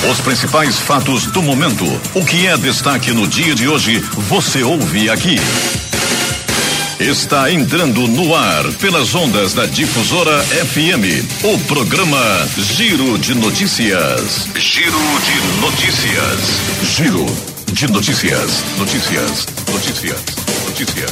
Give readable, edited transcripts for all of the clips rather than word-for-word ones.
Os principais fatos do momento. O que é destaque no dia de hoje, você ouve aqui. Está entrando no ar pelas ondas da Difusora FM. O programa Giro de Notícias. Giro de Notícias. Giro de Notícias. Notícias. Notícias. Notícias.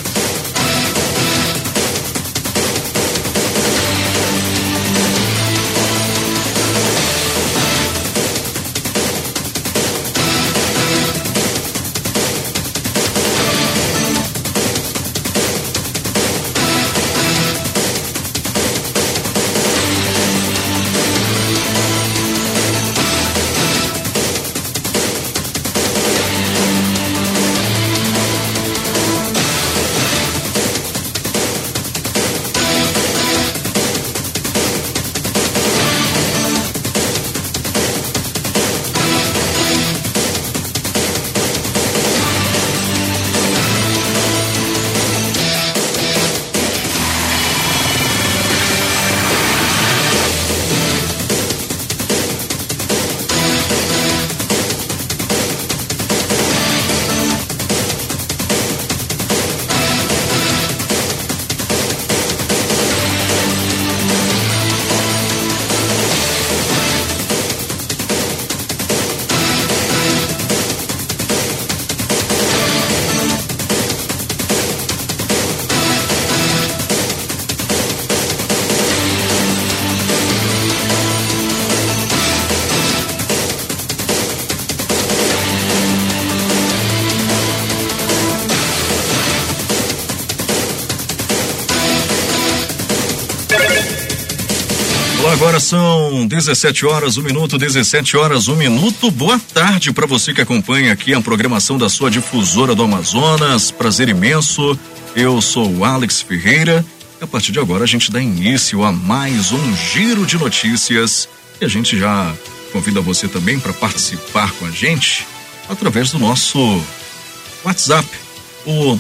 Agora são 17 horas, 1 minuto, 17 horas, 1 minuto. Boa tarde para você que acompanha aqui a programação da sua Difusora do Amazonas. Prazer imenso. Eu sou o Alex Ferreira. E a partir de agora a gente dá início a mais um Giro de Notícias. E a gente já convida você também para participar com a gente através do nosso WhatsApp, o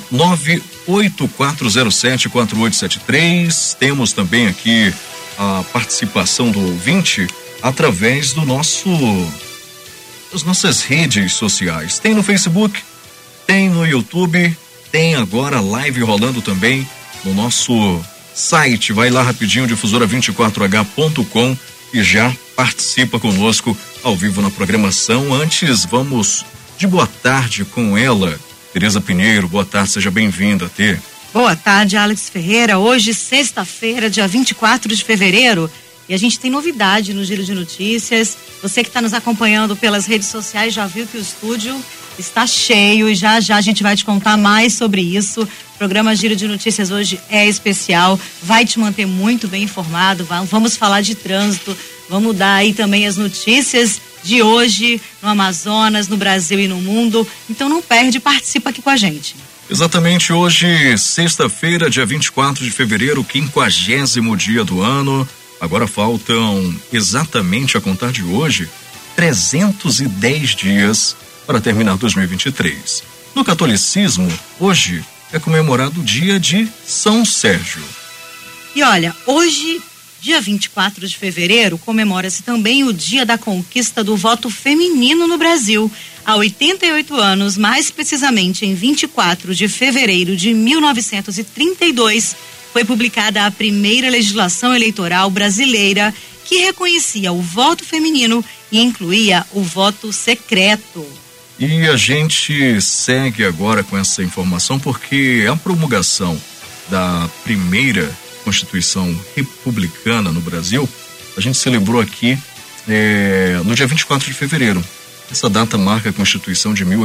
984074873. Temos também aqui a participação do ouvinte através das nossas redes sociais. Tem no Facebook, tem no YouTube, tem agora live rolando também no nosso site. Vai lá rapidinho, difusora24h.com e já participa conosco ao vivo na programação. Antes, vamos de boa tarde com ela, Tereza Pinheiro. Boa tarde, seja bem-vinda, Tê. Boa tarde, Alex Ferreira. Hoje, sexta-feira, dia 24 de fevereiro, e a gente tem novidade no Giro de Notícias. Você que está nos acompanhando pelas redes sociais já viu que o estúdio está cheio e já a gente vai te contar mais sobre isso. O programa Giro de Notícias hoje é especial, vai te manter muito bem informado. Vamos falar de trânsito, vamos dar aí também as notícias de hoje no Amazonas, no Brasil e no mundo. Então não perde, participa aqui com a gente. Exatamente, hoje, sexta-feira, dia 24 de fevereiro, 50º dia do ano. Agora faltam, exatamente a contar de hoje, 310 dias para terminar 2023. No catolicismo, hoje é comemorado o dia de São Sérgio. E olha, hoje, dia 24 de fevereiro, comemora-se também o dia da conquista do voto feminino no Brasil. Há 88 anos, mais precisamente em 24 de fevereiro de 1932, foi publicada a primeira legislação eleitoral brasileira que reconhecia o voto feminino e incluía o voto secreto. E a gente segue agora com essa informação porque a promulgação da primeira Constituição republicana no Brasil, a gente celebrou aqui no dia 24 de fevereiro. Essa data marca a Constituição de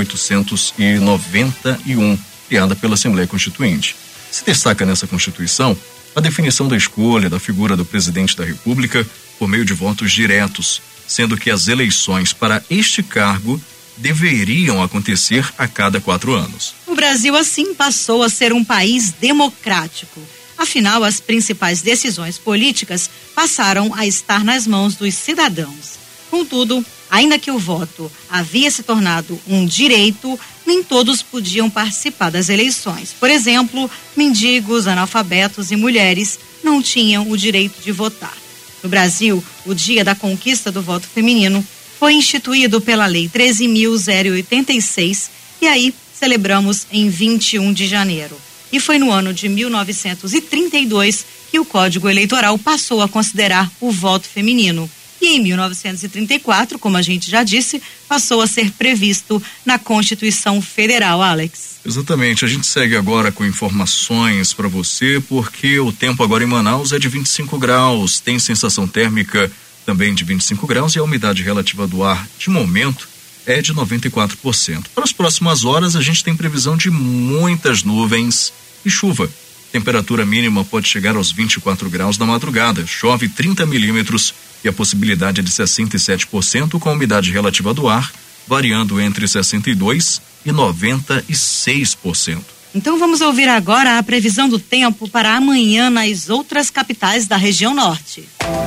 1891, criada pela Assembleia Constituinte. Se destaca nessa Constituição a definição da escolha da figura do presidente da República por meio de votos diretos, sendo que as eleições para este cargo deveriam acontecer a cada 4 anos. O Brasil, assim, passou a ser um país democrático. Afinal, as principais decisões políticas passaram a estar nas mãos dos cidadãos. Contudo, ainda que o voto havia se tornado um direito, nem todos podiam participar das eleições. Por exemplo, mendigos, analfabetos e mulheres não tinham o direito de votar. No Brasil, o dia da conquista do voto feminino foi instituído pela Lei 13.086 e aí celebramos em 21 de janeiro. E foi no ano de 1932 que o Código Eleitoral passou a considerar o voto feminino. E em 1934, como a gente já disse, passou a ser previsto na Constituição Federal, Alex. Exatamente, a gente segue agora com informações para você, porque o tempo agora em Manaus é de 25 graus, tem sensação térmica também de 25 graus e a umidade relativa do ar, de momento, é de 94%. Para as próximas horas, a gente tem previsão de muitas nuvens e chuva. Temperatura mínima pode chegar aos 24 graus na madrugada, chove 30 milímetros e a possibilidade é de 67%, com a umidade relativa do ar variando entre 62% e 96%. Então vamos ouvir agora a previsão do tempo para amanhã nas outras capitais da região norte.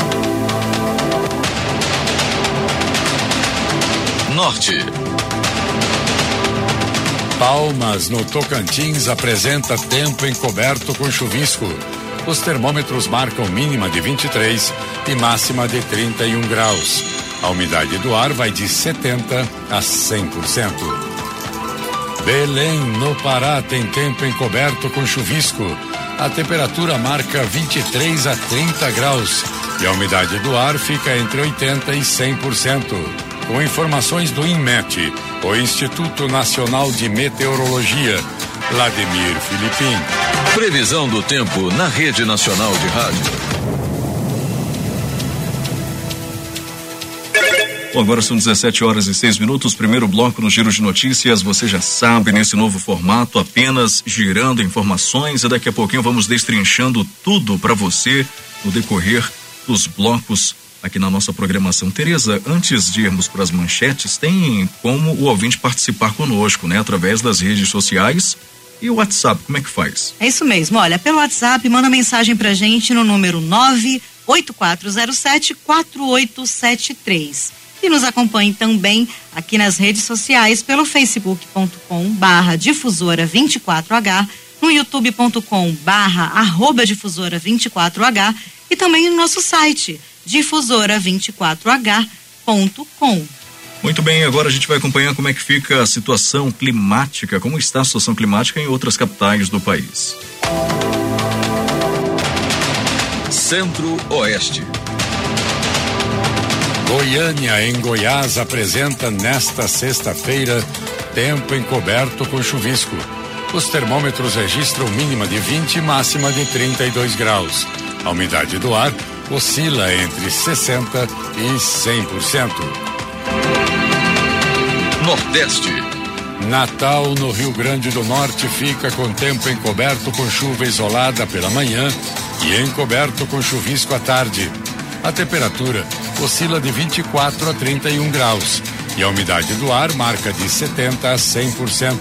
Norte. Palmas, no Tocantins, apresenta tempo encoberto com chuvisco. Os termômetros marcam mínima de 23 e máxima de 31 graus. A umidade do ar vai de 70% a 100%. Belém, no Pará, tem tempo encoberto com chuvisco. A temperatura marca 23 a 30 graus e a umidade do ar fica entre 80% e 100%. Com informações do INMET, o Instituto Nacional de Meteorologia, Vladimir Filipim. Previsão do tempo na Rede Nacional de Rádio. Bom, agora são 17h06, primeiro bloco no Giro de Notícias, você já sabe, nesse novo formato, apenas girando informações, e daqui a pouquinho vamos destrinchando tudo para você no decorrer dos blocos aqui na nossa programação. Tereza, antes de irmos para as manchetes, tem como o ouvinte participar conosco, né? Através das redes sociais e o WhatsApp, como é que faz? É isso mesmo, olha, pelo WhatsApp, manda mensagem pra gente no número 98407-4873. E nos acompanhe também aqui nas redes sociais pelo facebook.com/difusora24h, no youtube.com/difusora24h e também no nosso site difusora24h.com. Muito bem, agora a gente vai acompanhar como é que fica a situação climática, como está a situação climática em outras capitais do país. Centro-Oeste. Goiânia, em Goiás, apresenta nesta sexta-feira tempo encoberto com chuvisco. Os termômetros registram mínima de 20 e máxima de 32 graus. A umidade do ar oscila entre 60% e 100%. Nordeste. Natal, no Rio Grande do Norte, fica com tempo encoberto com chuva isolada pela manhã e encoberto com chuvisco à tarde. A temperatura oscila de 24 a 31 graus e a umidade do ar marca de 70% a 100%.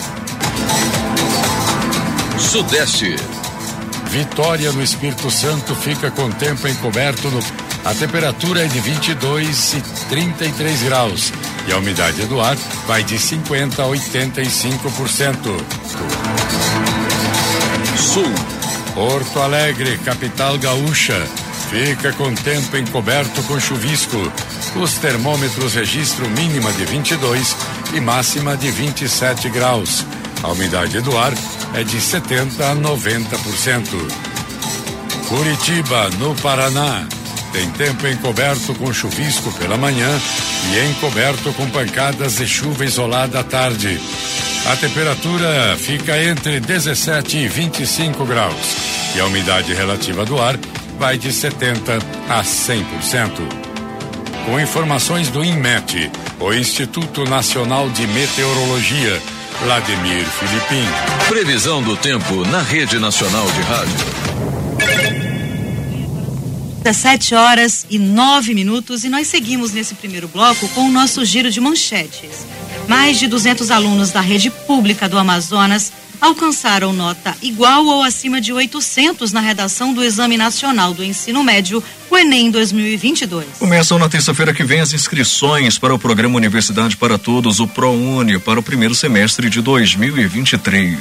Sudeste. Vitória, no Espírito Santo, fica com tempo encoberto. A temperatura é de 22 e 33 graus e a umidade do ar vai de 50% a 85%. Sul. Porto Alegre, capital gaúcha, fica com tempo encoberto com chuvisco. Os termômetros registram mínima de 22 e máxima de 27 graus. A umidade do ar é de 70% a 90%. Curitiba, no Paraná, tem tempo encoberto com chuvisco pela manhã e encoberto com pancadas de chuva isolada à tarde. A temperatura fica entre 17 e 25 graus e a umidade relativa do ar vai de 70% a 100%. Com informações do INMET, o Instituto Nacional de Meteorologia, Vladimir Filipim. Previsão do tempo na Rede Nacional de Rádio. 17h09 e nós seguimos nesse primeiro bloco com o nosso giro de manchetes. Mais de 200 alunos da rede pública do Amazonas alcançaram nota igual ou acima de 800 na redação do Exame Nacional do Ensino Médio, o Enem 2022. Começam na terça-feira que vem as inscrições para o programa Universidade para Todos, o ProUni, para o primeiro semestre de 2023.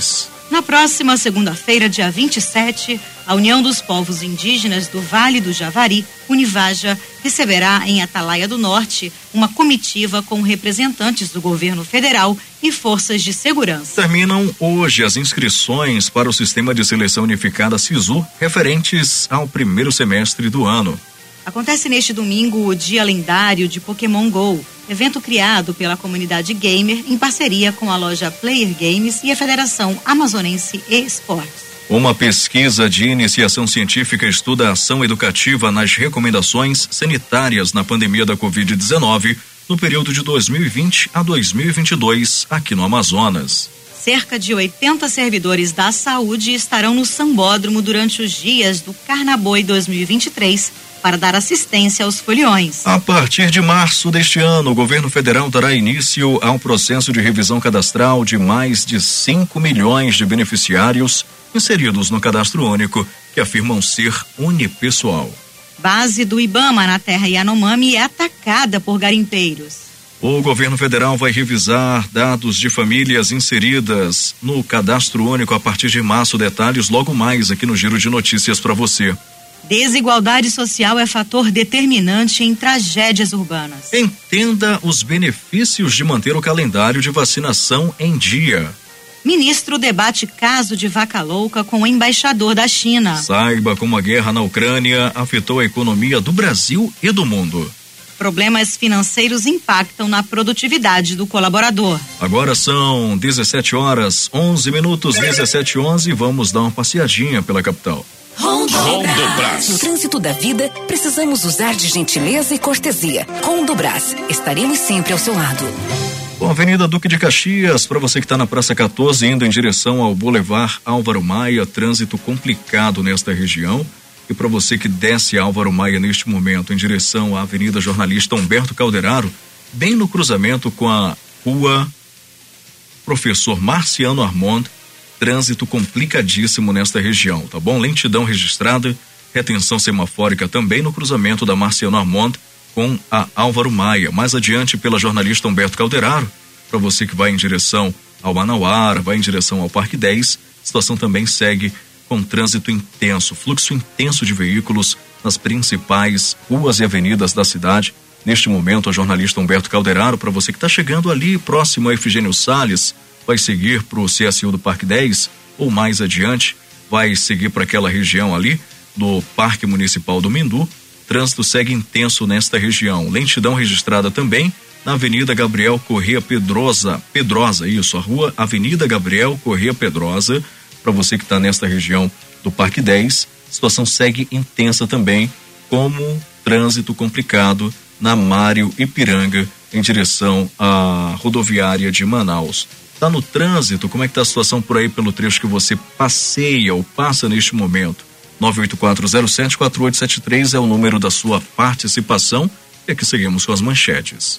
Na próxima segunda-feira, dia 27, a União dos Povos Indígenas do Vale do Javari, Univaja, receberá em Atalaia do Norte uma comitiva com representantes do governo federal e forças de segurança. Terminam hoje as inscrições para o Sistema de Seleção Unificada SISU, referentes ao primeiro semestre do ano. Acontece neste domingo o Dia Lendário de Pokémon GO, evento criado pela comunidade gamer em parceria com a loja Player Games e a Federação Amazonense eSports. Uma pesquisa de iniciação científica estuda a ação educativa nas recomendações sanitárias na pandemia da Covid-19 no período de 2020 a 2022 aqui no Amazonas. Cerca de 80 servidores da saúde estarão no Sambódromo durante os dias do Carnaboi 2023 para dar assistência aos foliões. A partir de março deste ano, o governo federal dará início ao processo de revisão cadastral de mais de 5 milhões de beneficiários inseridos no cadastro único, que afirmam ser unipessoal. Base do Ibama na terra Yanomami é atacada por garimpeiros. O governo federal vai revisar dados de famílias inseridas no cadastro único a partir de março. Detalhes logo mais aqui no Giro de Notícias para você. Desigualdade social é fator determinante em tragédias urbanas. Entenda os benefícios de manter o calendário de vacinação em dia. Ministro debate caso de vaca louca com o embaixador da China. Saiba como a guerra na Ucrânia afetou a economia do Brasil e do mundo. Problemas financeiros impactam na produtividade do colaborador. Agora são 17h11, 17h11, vamos dar uma passeadinha pela capital. Rondobras. No trânsito da vida, precisamos usar de gentileza e cortesia. Rondobras, estaremos sempre ao seu lado. Bom, Avenida Duque de Caxias, para você que está na Praça 14, indo em direção ao Boulevard Álvaro Maia, trânsito complicado nesta região. E para você que desce Álvaro Maia neste momento em direção à Avenida Jornalista Humberto Calderaro, bem no cruzamento com a Rua Professor Marciano Armond, trânsito complicadíssimo nesta região, tá bom? Lentidão registrada, retenção semafórica também no cruzamento da Marciano Armond com a Álvaro Maia. Mais adiante pela Jornalista Humberto Calderaro, para você que vai em direção ao Manauara, vai em direção ao Parque 10, a situação também segue com trânsito intenso, fluxo intenso de veículos nas principais ruas e avenidas da cidade. Neste momento, a Jornalista Humberto Calderaro, para você que está chegando ali próximo a Efigênio Salles, vai seguir para o CSU do Parque 10 ou mais adiante vai seguir para aquela região ali do Parque Municipal do Mindu. Trânsito segue intenso nesta região. Lentidão registrada também na Avenida Gabriel Corrêa Pedrosa, isso, a rua Avenida Gabriel Corrêa Pedrosa, para você que está nesta região do Parque 10. Situação segue intensa também, como trânsito complicado na Mário Ipiranga em direção à rodoviária de Manaus. Tá no trânsito, como é que tá a situação por aí pelo trecho que você passeia ou passa neste momento? 98407-4873 é o número da sua participação e aqui seguimos com as manchetes.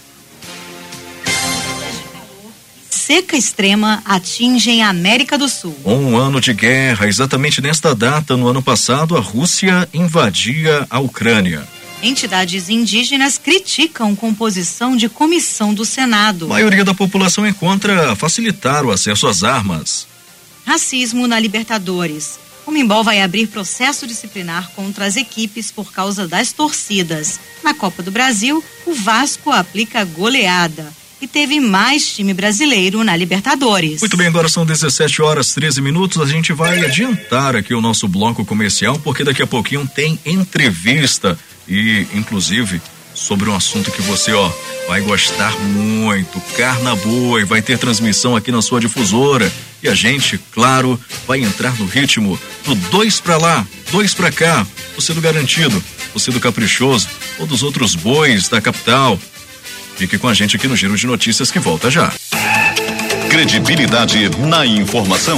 Seca extrema atinge a América do Sul. Um ano de guerra, exatamente nesta data, no ano passado, a Rússia invadia a Ucrânia. Entidades indígenas criticam composição de comissão do Senado. A maioria da população encontra facilitar o acesso às armas. Racismo na Libertadores. O Conmebol vai abrir processo disciplinar contra as equipes por causa das torcidas. Na Copa do Brasil, o Vasco aplica goleada. E teve mais time brasileiro na Libertadores. Muito bem, agora são 17h13. A gente vai adiantar aqui o nosso bloco comercial, porque daqui a pouquinho tem entrevista. E, inclusive, sobre um assunto que você, vai gostar muito. Carnaboi vai ter transmissão aqui na sua difusora. E a gente, claro, vai entrar no ritmo do 2 pra lá, 2 pra cá. Você do garantido, você do caprichoso, ou dos outros bois da capital. Fique com a gente aqui no Giro de Notícias, que volta já. Credibilidade na informação.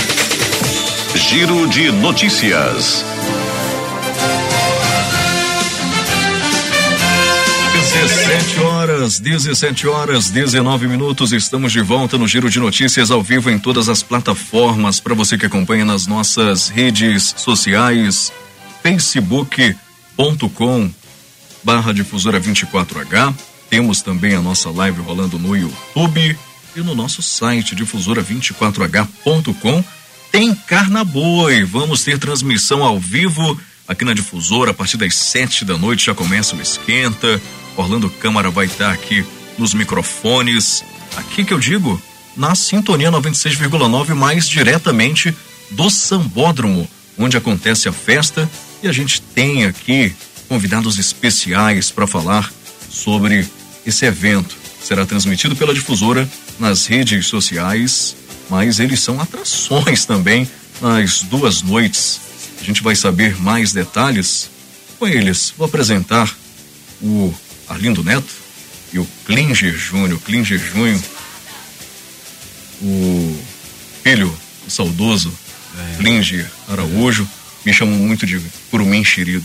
Giro de Notícias. 17h19, estamos de volta no Giro de Notícias ao vivo em todas as plataformas, para você que acompanha nas nossas redes sociais, facebook.com/difusora24h, temos também a nossa live rolando no YouTube, e no nosso site difusora24h.com tem Carnaboi. Vamos ter transmissão ao vivo aqui na Difusora a partir das 7 da noite, já começa o esquenta. Orlando Câmara vai estar aqui nos microfones, aqui que eu digo, na Sintonia 96,9, mais diretamente do Sambódromo, onde acontece a festa, e a gente tem aqui convidados especiais para falar sobre esse evento. Será transmitido pela Difusora nas redes sociais, mas eles são atrações também nas 2 noites. A gente vai saber mais detalhes com eles. Vou apresentar o Arlindo Neto e o Klinger Júnior. Klinger Júnior, o filho do saudoso Klinger Araújo. Me chamam muito de Curumim Enxerido.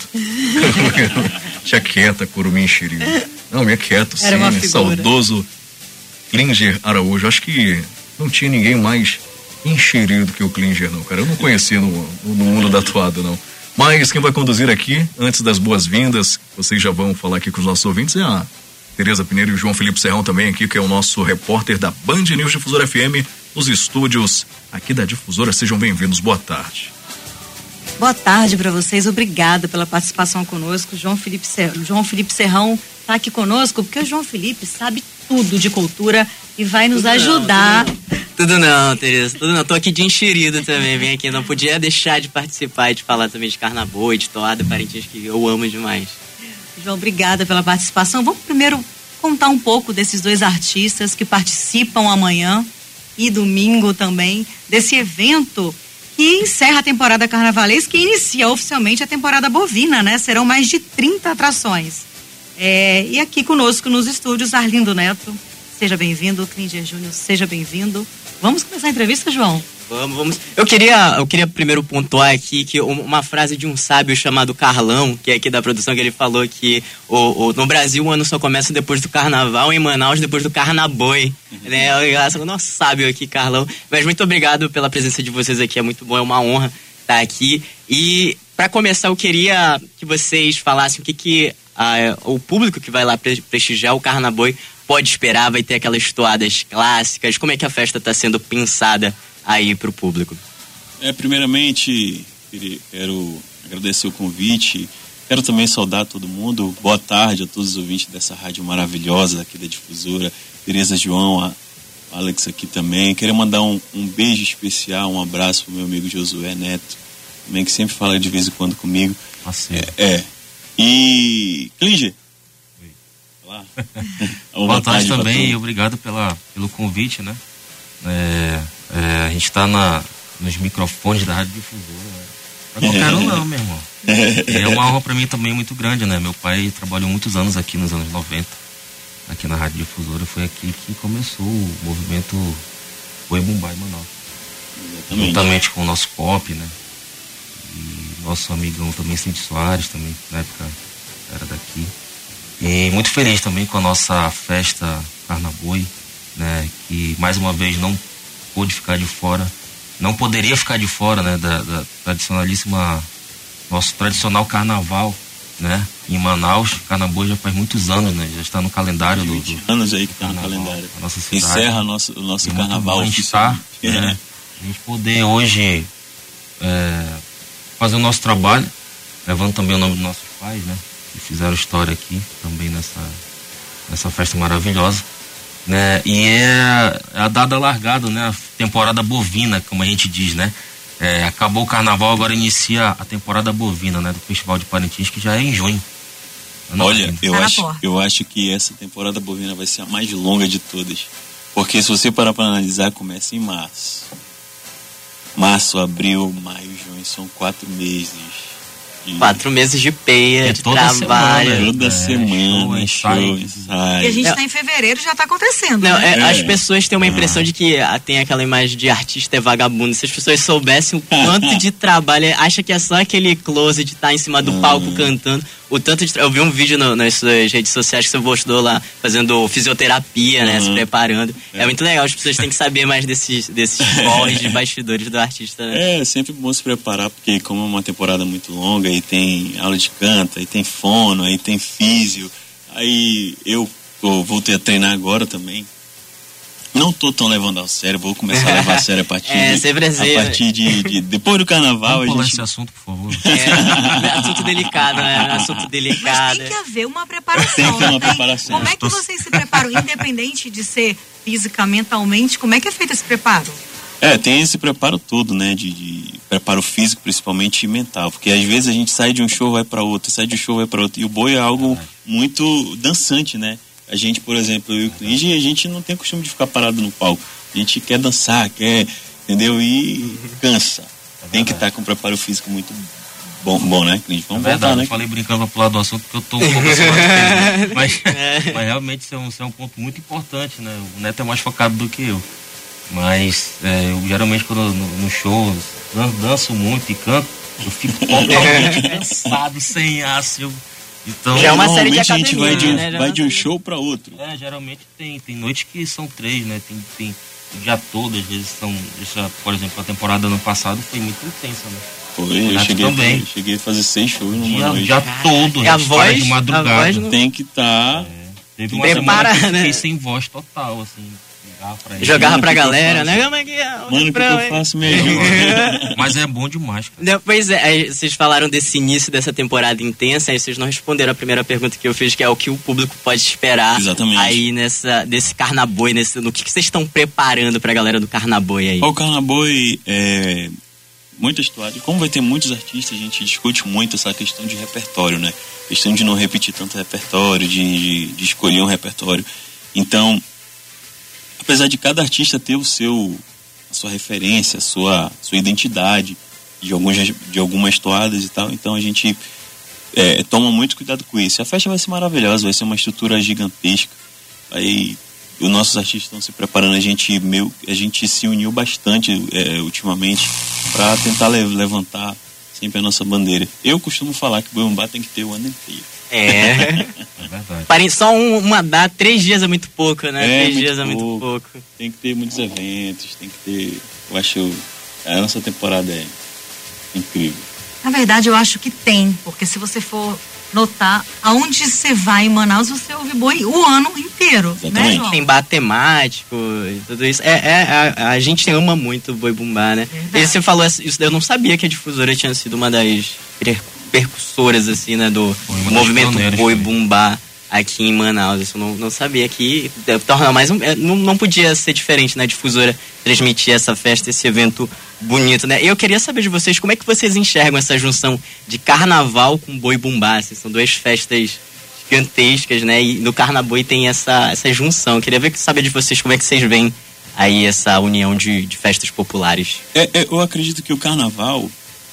Tinha quieta, Curumim Enxerido. Não, me é quieto, sim. Saudoso Klinger Araújo. Acho que não tinha ninguém mais enxerido que o Klinger, não, cara. Eu não conhecia no mundo da toada, não. Mas quem vai conduzir aqui, antes das boas-vindas, vocês já vão falar aqui com os nossos ouvintes, é a Tereza Pinheiro e o João Felipe Serrão também aqui, que é o nosso repórter da Band News Difusora FM, nos estúdios aqui da Difusora. Sejam bem-vindos, boa tarde. Boa tarde para vocês, obrigada pela participação conosco. João Felipe Serrão está aqui conosco porque o João Felipe sabe tudo de cultura e vai nos ajudar. Tudo não, Tereza, tudo não. Tô aqui de enxerido também, vem aqui. Não podia deixar de participar e de falar também de Carnaboi, de toada, Parintins, que eu amo demais. João, obrigada pela participação. Vamos primeiro contar um pouco desses 2 artistas que participam amanhã e domingo também, desse evento que encerra a temporada carnavalesca e inicia oficialmente a temporada bovina, né? Serão mais de 30 atrações. E aqui conosco nos estúdios, Arlindo Neto, seja bem-vindo, Klinger Júnior, seja bem-vindo. Vamos começar a entrevista, João? Vamos. Eu queria primeiro pontuar aqui que uma frase de um sábio chamado Carlão, que é aqui da produção, que ele falou que no Brasil o ano só começa depois do carnaval, em Manaus depois do Carnaboi. Né? O nosso sábio aqui, Carlão. Mas muito obrigado pela presença de vocês aqui, é muito bom, é uma honra estar aqui. E para começar, eu queria que vocês falassem o que o público que vai lá prestigiar o Carnaboi pode esperar, vai ter aquelas toadas clássicas, como é que a festa está sendo pensada aí para o público? Primeiramente, quero agradecer o convite, quero também saudar todo mundo, boa tarde a todos os ouvintes dessa rádio maravilhosa aqui da Difusora, Tereza, João, a Alex aqui também. Quero mandar um beijo especial, um abraço pro meu amigo Josué Neto, também, que sempre fala de vez em quando comigo. E Klinger, boa tarde também e obrigado pelo convite, né? A gente está nos microfones da Rádio Difusora, né? Pra qualquer um não, meu irmão. É uma honra para mim também muito grande, né? Meu pai trabalhou muitos anos aqui nos anos 90, aqui na Rádio Difusora. Foi aqui que começou o movimento Boi Bumbá em Manaus. Juntamente com o nosso pop, né? E nosso amigão também, Cinti Soares, também, na época era daqui. E muito feliz também com a nossa festa Carnaboi, né? Que mais uma vez não pôde ficar de fora, não poderia ficar de fora, né? Da tradicionalíssima, nosso tradicional carnaval, né? Em Manaus. Carnaboi já faz muitos anos, né? Já está no calendário do anos aí que está no calendário. A nossa cidade. Encerra o nosso carnaval oficial. Né? A gente poder hoje fazer o nosso trabalho, levando também o nome dos nossos pais, né? Que fizeram história aqui também nessa festa maravilhosa, né? E é a dada largada, né? A temporada bovina, como a gente diz, né? Acabou o carnaval, agora inicia a temporada bovina, né? Do Festival de Parintins, que já é em junho. Olha, eu acho que essa temporada bovina vai ser a mais longa de todas, porque se você parar para analisar, começa em março, abril, maio, junho, são 4 meses. 4 meses de peia, de trabalho. Toda semana, show, ensaio. E a gente tá em fevereiro, já tá acontecendo. Não, né? As pessoas têm uma impressão de que tem aquela imagem de artista vagabundo. Se as pessoas soubessem o quanto de trabalho, acha que é só aquele close de estar em cima do palco cantando. O tanto de... Eu vi um vídeo nas suas redes sociais que você postou lá, fazendo fisioterapia, né? Se preparando. É muito legal, as pessoas têm que saber mais desses corres de bastidores do artista, né? É sempre bom se preparar, porque como é uma temporada muito longa, aí tem aula de canto, aí tem fono, aí tem físio. Aí eu voltei a treinar agora também. Não tô tão levando ao sério, vou começar a levar a sério a partir de depois do carnaval. Vamos falar esse assunto, por favor. Assunto delicado, né? Assunto delicado. Mas tem que haver uma preparação. Tem que ter uma preparação. Como é que vocês se preparam, independente de ser física, mentalmente, como é que é feito esse preparo? Tem esse preparo todo, né? De preparo físico, principalmente, e mental. Porque às vezes a gente sai de um show, vai para outro, sai de um show, vai para outro. E o boi é algo muito dançante, né? A gente, por exemplo, eu e o Clinge, a gente não tem costume de ficar parado no palco. A gente quer dançar, entendeu? E cansa. Tem que estar com um preparo físico muito bom, né, Clinge? Vamos voltar, né? Eu falei brincando pro lado do assunto porque eu tô um pouco acima do peso, né? Mas realmente isso é um ponto muito importante, né? O Neto é mais focado do que eu. Mas eu geralmente quando no show danço muito e canto, eu fico totalmente cansado, sem ar, então, já é uma série de academia, a gente vai de um né? show para outro. Geralmente tem noites que são 3, né? Tem dia todo, às vezes são, por exemplo, a temporada ano passado foi muito intensa, né? Foi, eu cheguei a fazer 6 shows numa noite. Já todo, a voz de madrugada. Tem que estar... Teve uma semana que eu fiquei sem voz total, assim. Jogava pra galera, né? Mano, o que eu faço mesmo? Mas é bom demais, cara. Pois aí vocês falaram desse início dessa temporada intensa, aí vocês não responderam a primeira pergunta que eu fiz, que é o que o público pode esperar. Exatamente. Aí desse Carnaboi, no que vocês estão preparando pra galera do Carnaboi aí? O Carnaboi é muita história. Como vai ter muitos artistas, a gente discute muito essa questão de repertório, né? Questão de não repetir tanto repertório, de escolher um repertório. Então, apesar de cada artista ter a sua referência, a sua identidade de algumas toadas e tal, então a gente toma muito cuidado com isso. A festa vai ser maravilhosa, vai ser uma estrutura gigantesca. Aí os nossos artistas estão se preparando, a gente se uniu bastante ultimamente para tentar levantar sempre a nossa bandeira. Eu costumo falar que o Boi Bumbá tem que ter o ano inteiro. É verdade. Só uma data, 3 dias é muito pouco, né? 3 dias é muito pouco. Tem que ter muitos eventos, tem que ter... Eu acho a nossa temporada é incrível. Na verdade, eu acho que tem, porque se você for notar, aonde você vai em Manaus, você ouve boi o ano inteiro. Exatamente. Né, João? Tem bar temático e tudo isso. A gente ama muito o Boi Bumbá, né? E você falou isso, eu não sabia que a Difusora tinha sido uma das percussoras, assim, né, do movimento Boi Bumbá aqui em Manaus. Isso eu não sabia que torna mais não podia ser diferente, né, a Difusora transmitir essa festa, esse evento bonito, né? Eu queria saber de vocês, como é que vocês enxergam essa junção de carnaval com Boi Bumbá? Assim, são 2 festas gigantescas, né? E no Carnaboi tem essa junção. Eu queria saber de vocês como é que vocês veem aí essa união de festas populares. Eu acredito que o carnaval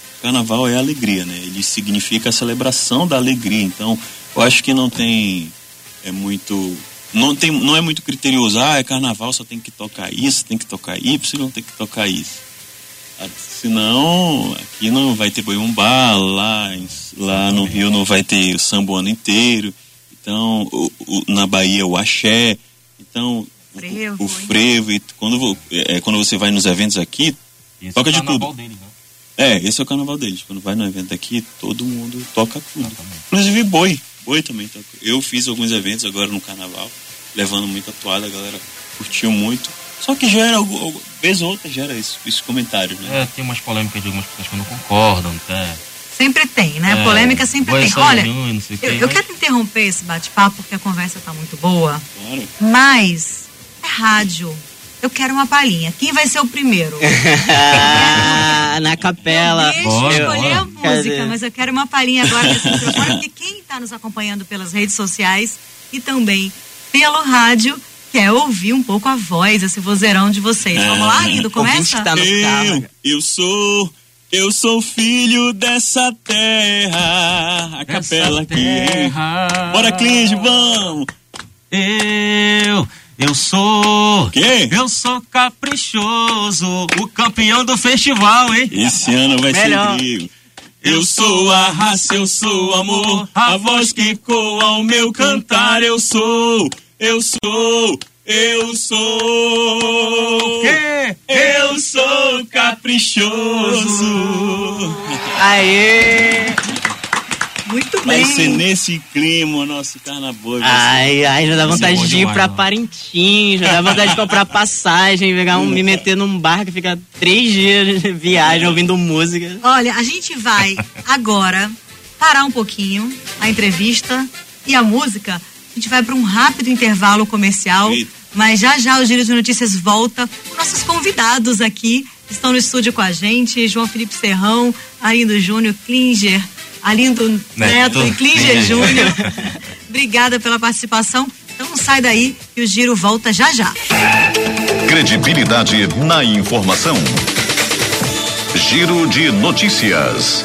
é alegria, né? Ele significa a celebração da alegria. Então, eu acho que não é muito criterioso. É carnaval, só tem que tocar isso, tem que tocar Y, tem que tocar isso. Senão, aqui não vai ter Boi Bumbá, lá no Rio não vai ter o samba o ano inteiro. Então, na Bahia o axé. Então, o frevo. E quando você vai nos eventos aqui, esse toca de tudo. Deles, né? Esse é o carnaval deles. Quando vai no evento aqui, todo mundo toca tudo. Inclusive boi também toca. Eu fiz alguns eventos agora no carnaval, levando muita toada, a galera curtiu muito. Só que gera, vez ou outra, gera esses comentários, né? Tem umas polêmicas de algumas pessoas que não concordam, tá? Sempre tem, né? Polêmica sempre tem. Olha, eu quero interromper esse bate-papo porque a conversa tá muito boa. Claro. Mas é rádio. Eu quero uma palhinha. Quem vai ser o primeiro? Na capela. Deixa eu escolher a música, mas eu quero uma palhinha agora nesse microfone, porque quem está nos acompanhando pelas redes sociais e também pelo rádio quer ouvir um pouco a voz, esse vozeirão de vocês. Vamos lá, lindo, começa? Tá no carro. Eu sou filho dessa terra, a capela aqui. Bora, Clinge, vamos! Eu sou... Quê? Eu sou caprichoso, o campeão do festival, hein? Esse ano vai ser incrível. Eu sou a raça, eu sou o amor, a voz que coa ao meu cantar. Eu sou... Quê? Eu sou caprichoso. Aê! Muito Vai bem. ser nesse clima o nosso carnaval. Ai, já dá vontade de ir pra Parintins, já dá vontade de comprar passagem, me meter num barco e ficar 3 dias de viagem ouvindo música. Olha, a gente vai agora parar um pouquinho a entrevista e a música. A gente vai para um rápido intervalo comercial, mas já o Giro de Notícias volta. Nossos convidados aqui estão no estúdio com a gente, João Felipe Serrão, Arlindo Júnior, Klinger, Arlindo Neto e Klinger Júnior. Obrigada pela participação. Então não sai daí que o Giro volta já. Credibilidade na informação. Giro de Notícias.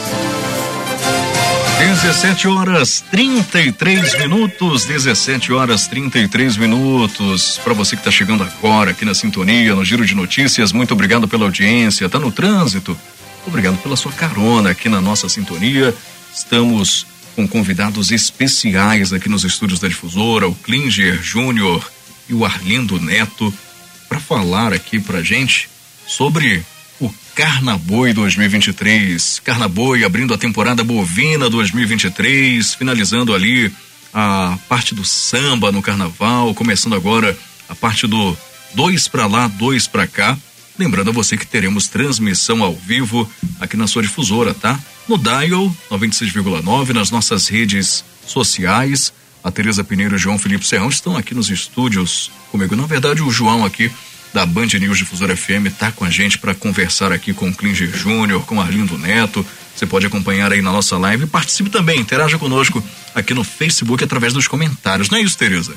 17h33. Para você que está chegando agora aqui na sintonia, no Giro de Notícias, muito obrigado pela audiência. Tá no trânsito? Obrigado pela sua carona aqui na nossa sintonia. Estamos com convidados especiais aqui nos estúdios da Difusora, o Klinger Júnior e o Arlindo Neto, para falar aqui pra gente sobre o Carnaboi 2023. Carnaboi abrindo a temporada bovina 2023, finalizando ali a parte do samba no carnaval, começando agora a parte do 2 pra lá, 2 pra cá. Lembrando a você que teremos transmissão ao vivo aqui na sua Difusora, tá? No Dial 96,9, nas nossas redes sociais. A Tereza Pinheiro e o João Felipe Serrão estão aqui nos estúdios comigo. Na verdade, o João aqui da Band News Difusora FM tá com a gente para conversar aqui com o Klinger Júnior, com o Arlindo Neto. Você pode acompanhar aí na nossa live e participe também, interaja conosco aqui no Facebook através dos comentários. Não é isso, Tereza?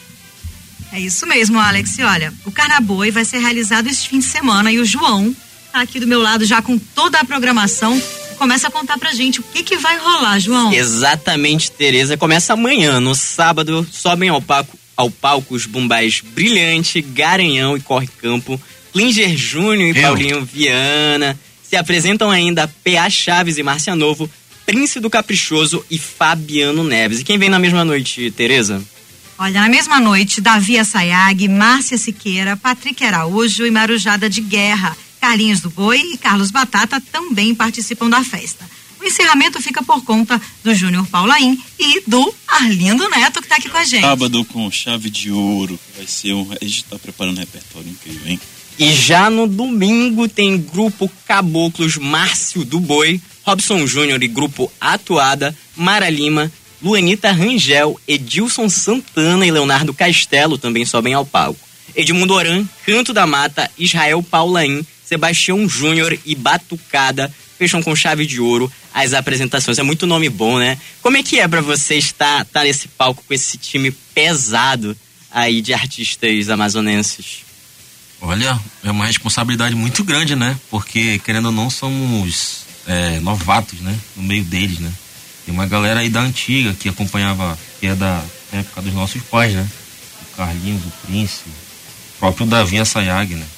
É isso mesmo, Alex. E olha, o Carnaboi vai ser realizado este fim de semana e o João tá aqui do meu lado já com toda a programação. Começa a contar pra gente o que vai rolar, João. Exatamente, Tereza. Começa amanhã, no sábado, sobem ao palco os Bumbais Brilhante, Garanhão e Corre Campo, Klinger Júnior e Paulinho Viana. Se apresentam ainda P.A. Chaves e Márcia Novo, Prince do Caprichoso e Fabiano Neves. E quem vem na mesma noite, Tereza? Olha, na mesma noite, Davi Assayag, Márcia Siqueira, Patrick Araújo e Marujada de Guerra. Carlinhos do Boi e Carlos Batata também participam da festa. O encerramento fica por conta do Júnior Paulaim e do Arlindo Neto, que está aqui com a gente. Sábado com chave de ouro, vai ser a gente está preparando um repertório incrível, hein? E já no domingo tem grupo Caboclos Márcio do Boi, Robson Júnior e grupo Atuada, Mara Lima, Luanita Rangel, Edilson Santana e Leonardo Castelo também sobem ao palco. Edmundo Oran, Canto da Mata, Israel Paulaim, Sebastião Júnior e Batucada fecham com chave de ouro as apresentações. É muito nome bom, né? Como é que é pra você estar nesse palco com esse time pesado aí de artistas amazonenses? Olha, é uma responsabilidade muito grande, né? Porque, querendo ou não, somos novatos, né? No meio deles, né? Tem uma galera aí da antiga que acompanhava, que é da época dos nossos pais, né? O Carlinhos, o Prince, o próprio Davi Assayag, né?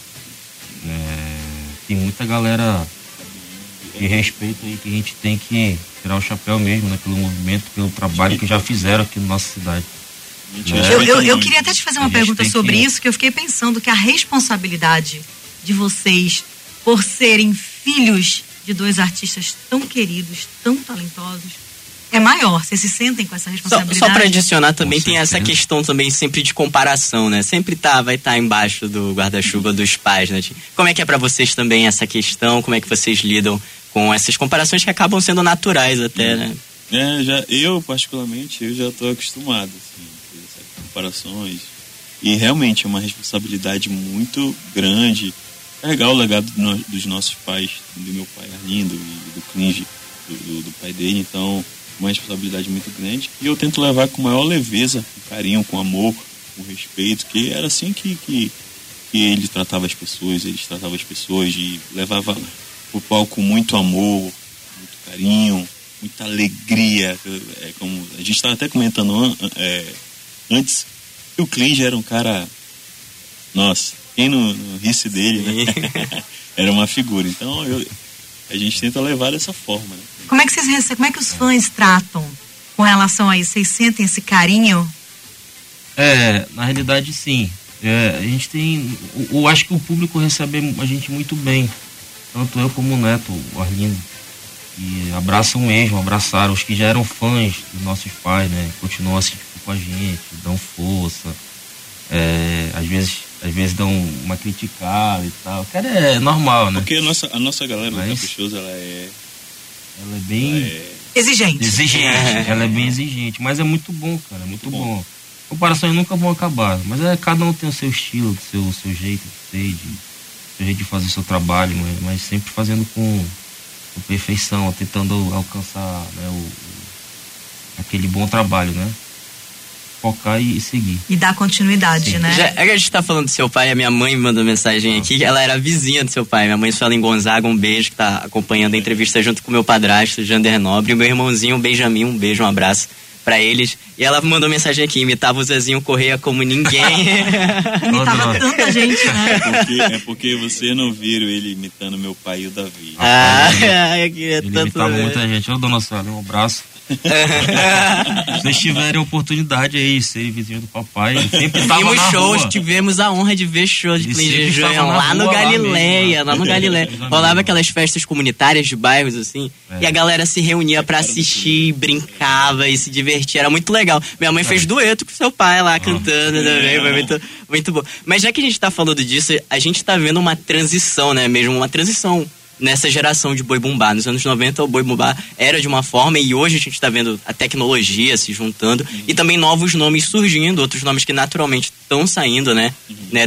Tem muita galera de respeito aí que a gente tem que tirar o chapéu mesmo, né? Pelo movimento, pelo trabalho que já fizeram aqui na nossa cidade. Eu queria até te fazer uma pergunta sobre isso, que eu fiquei pensando que a responsabilidade de vocês por serem filhos de 2 artistas tão queridos, tão talentosos, é maior. Vocês se sentem com essa responsabilidade? Só para adicionar também, tem essa questão também sempre de comparação, né? Sempre vai estar embaixo do guarda-chuva dos pais, né? Como é que é para vocês também essa questão? Como é que vocês lidam com essas comparações que acabam sendo naturais até, né? Eu particularmente, eu já estou acostumado, assim, com essas comparações. E realmente é uma responsabilidade muito grande carregar o legado dos nossos pais, do meu pai Arlindo e do Klinger, do pai dele. Então, uma responsabilidade muito grande, e eu tento levar com maior leveza, com carinho, com amor, com respeito, que era assim que ele tratava as pessoas, e levava o palco com muito amor, muito carinho, muita alegria. Como a gente estava até comentando antes, que o Klinger era um cara, nossa, quem não risse dele, né? Era uma figura. Então a gente tenta levar dessa forma, né? Como é que vocês recebem? Como é que os fãs tratam com relação a isso? Vocês sentem esse carinho? Na realidade, sim. A gente tem... Eu acho que o público recebe a gente muito bem. Tanto eu como o Neto, o Arlindo. E abraçam mesmo, abraçaram. Os que já eram fãs dos nossos pais, né? Continuam assim com a gente, dão força. Às vezes dão uma criticada e tal. Cara, é normal, né? Porque a nossa galera do Caprichoso, ela é bem... Exigente. Ela é bem exigente, mas é muito bom, cara, muito bom. Comparações nunca vão acabar, mas cada um tem o seu estilo, o seu jeito de ser, seu jeito de fazer o seu trabalho, mas sempre fazendo com perfeição, tentando alcançar, né, aquele bom trabalho, né? Focar e seguir. E dar continuidade, sim, né? Já que a gente tá falando do seu pai, a minha mãe me mandou mensagem aqui, ela era vizinha do seu pai. Minha mãe fala em Gonzaga, um beijo, que tá acompanhando a entrevista junto com o meu padrasto, Jander Nobre, e o meu irmãozinho, Benjamin, um beijo, um abraço pra eles. E ela mandou mensagem aqui, imitava o Zezinho Correia como ninguém. Imitava tanta gente, né? É porque vocês não viram ele imitando meu pai e o Davi. Eu queria ele tanto imitava ver. muita gente. Ô, dona Sônia, um abraço. Se vocês tiverem oportunidade aí, ser vizinho do papai, sempre tava Vimos na shows, rua. tivemos a honra de ver shows de Clean estava na lá no rua, Galileia, lá no Galileia. Exatamente. Rolava aquelas festas comunitárias de bairros, assim, e a galera se reunia pra assistir, brincava e se divertia, era muito legal. Minha mãe fez dueto com seu pai lá, cantando também, foi muito, muito bom. Mas já que a gente tá falando disso, a gente tá vendo uma transição, né, mesmo uma transição nessa geração de boi bumbá. Nos anos 90 o boi bumbá era de uma forma e hoje a gente está vendo a tecnologia se juntando e também novos nomes surgindo, outros nomes que naturalmente estão saindo, né,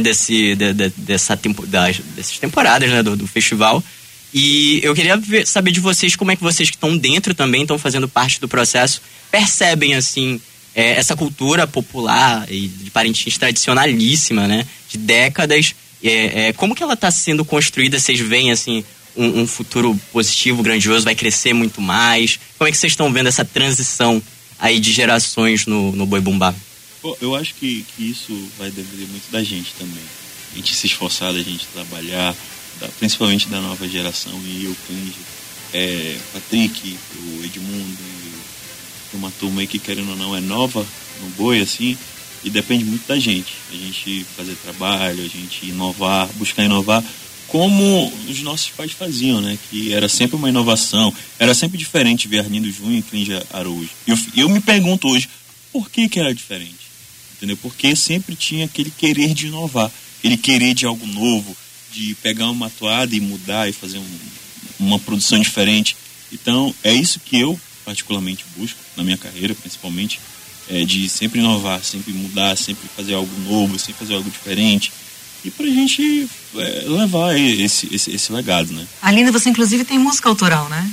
dessas temporadas, né, do festival. E eu queria saber de vocês como é que vocês que estão dentro também, estão fazendo parte do processo, percebem assim essa cultura popular e de Parintins tradicionalíssima, né, de décadas, como que ela está sendo construída? Vocês veem assim um futuro positivo, grandioso, vai crescer muito mais? Como é que vocês estão vendo essa transição aí de gerações no boi bumbá? Pô, eu acho que isso vai depender muito da gente também. A gente se esforçar, da gente trabalhar, principalmente da nova geração, e eu, Clean, Patrick, o Edmundo, tem uma turma aí que, querendo ou não, é nova no boi, assim, e depende muito da gente. A gente fazer trabalho, a gente inovar, buscar inovar, como os nossos pais faziam, né? Que era sempre uma inovação, era sempre diferente ver Arlindo Júnior e Clean Araújo. Eu me pergunto hoje, por que era diferente? Entendeu? Porque sempre tinha aquele querer de inovar, aquele querer de algo novo, de pegar uma toada e mudar e fazer uma produção diferente. Então, é isso que eu particularmente busco na minha carreira, principalmente, de sempre inovar, sempre mudar, sempre fazer algo novo, sempre fazer algo diferente. E pra gente levar esse legado, né? Arlindo, você inclusive tem música autoral, né?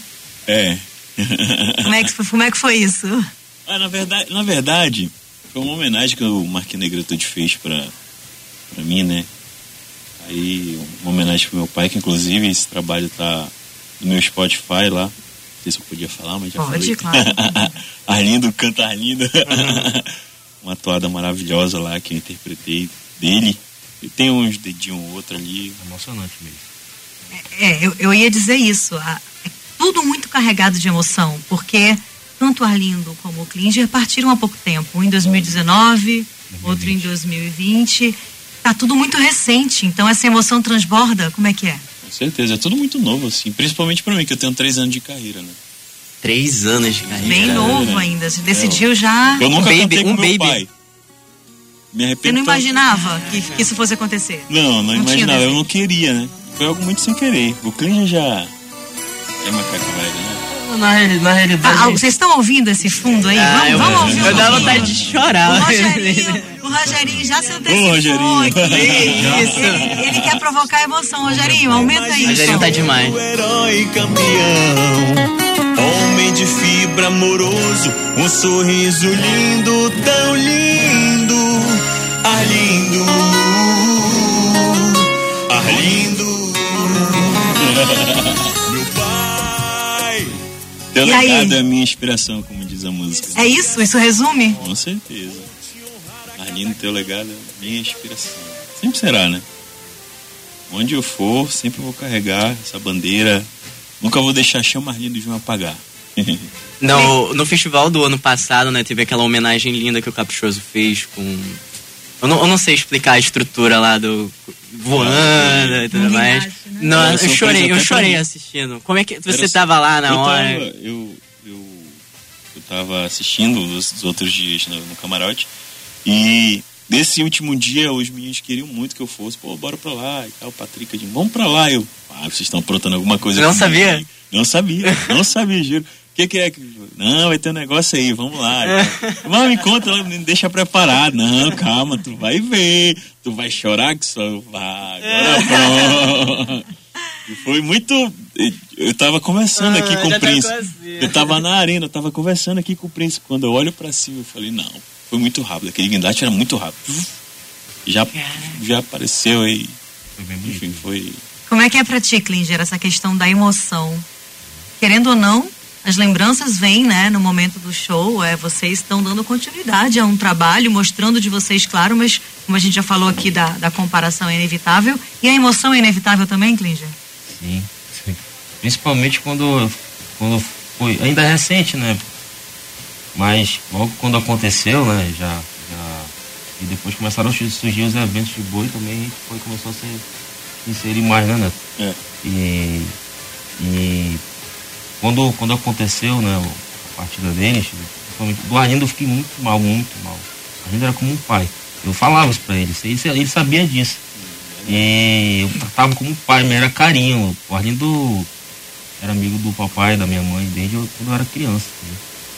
Como é que foi isso? Na verdade, foi uma homenagem que o Marquinhos Negritude fez pra mim, né? Aí, uma homenagem pro meu pai, que inclusive esse trabalho tá no meu Spotify lá. Não sei se eu podia falar, mas já falei. Claro. Arlindo, canta Arlindo. Uma toada maravilhosa lá que eu interpretei dele. E tem uns dedinhos ou outro ali. Emocionante mesmo. Eu ia dizer isso. É tudo muito carregado de emoção, porque tanto o Arlindo como o Klinger partiram há pouco tempo. Um em 2019, outro em 2020. Tá tudo muito recente, então essa emoção transborda. Como é que é? Com certeza, é tudo muito novo, assim. Principalmente pra mim, que eu tenho 3 anos de carreira, né? 3 anos de carreira. Bem novo ainda. Você decidiu já... Eu nunca cantei com meu pai. Você não imaginava que isso fosse acontecer? Não imaginava, eu não queria, né? Foi algo muito sem querer. O Clean já é macaco velho, né? Na realidade... vocês estão ouvindo esse fundo aí? Vamos ouvir. Eu dava vontade de chorar. O Rogerinho já se antecipou aqui. Isso. Ele quer provocar emoção. Rogerinho, aumenta aí. O Rogerinho tá demais. O herói campeão, homem de fibra amoroso, um sorriso lindo, tão lindo. Arlindo. Meu pai. Teu legado é a minha inspiração, como diz a música. É isso? Isso resume? Com certeza. Arlindo, teu legado é a minha inspiração. Sempre será, né? Onde eu for, sempre vou carregar essa bandeira. Nunca vou deixar a chama Arlindo de me apagar. No festival do ano passado, né, teve aquela homenagem linda que o Caprichoso fez com... Eu não sei explicar a estrutura lá voando e tudo mais. Não, eu chorei assistindo. Como é que você tava lá na hora? Eu tava assistindo os outros dias no camarote, e nesse último dia os meninos queriam muito que eu fosse, bora pra lá e tal, Patrick, vamos pra lá. Vocês estão aprontando alguma coisa. Não sabia? Não sabia, juro. O que é que... Não, vai ter um negócio aí, vamos lá. Mas me conta, me deixa preparado. Não, calma, tu vai ver. Tu vai chorar que só vai. Agora pronto. E foi muito... Eu tava conversando aqui com o príncipe. Eu tava na arena, eu tava conversando aqui com o príncipe. Quando eu olho pra cima, eu falei, não, foi muito rápido. Aquele guindaste era muito rápido. Já apareceu aí. Enfim, foi... Como é que é pra ti, Klinger, essa questão da emoção? Querendo ou não, as lembranças vêm, né, no momento do show, vocês estão dando continuidade a um trabalho, mostrando de vocês, claro, mas como a gente já falou aqui da comparação é inevitável, e a emoção é inevitável também, Klinger? Sim. Principalmente quando foi, ainda é recente, né, mas logo quando aconteceu, né, e depois começaram a surgir os eventos de boi também, começou a se inserir mais, né, Neto? E quando aconteceu, né, a partida deles, do Arlindo eu fiquei muito mal. O Arlindo era como um pai. Eu falava isso pra ele sabia disso. E eu tratava como um pai, mas era carinho. O Arlindo era amigo do papai, da minha mãe, desde quando eu era criança. Né?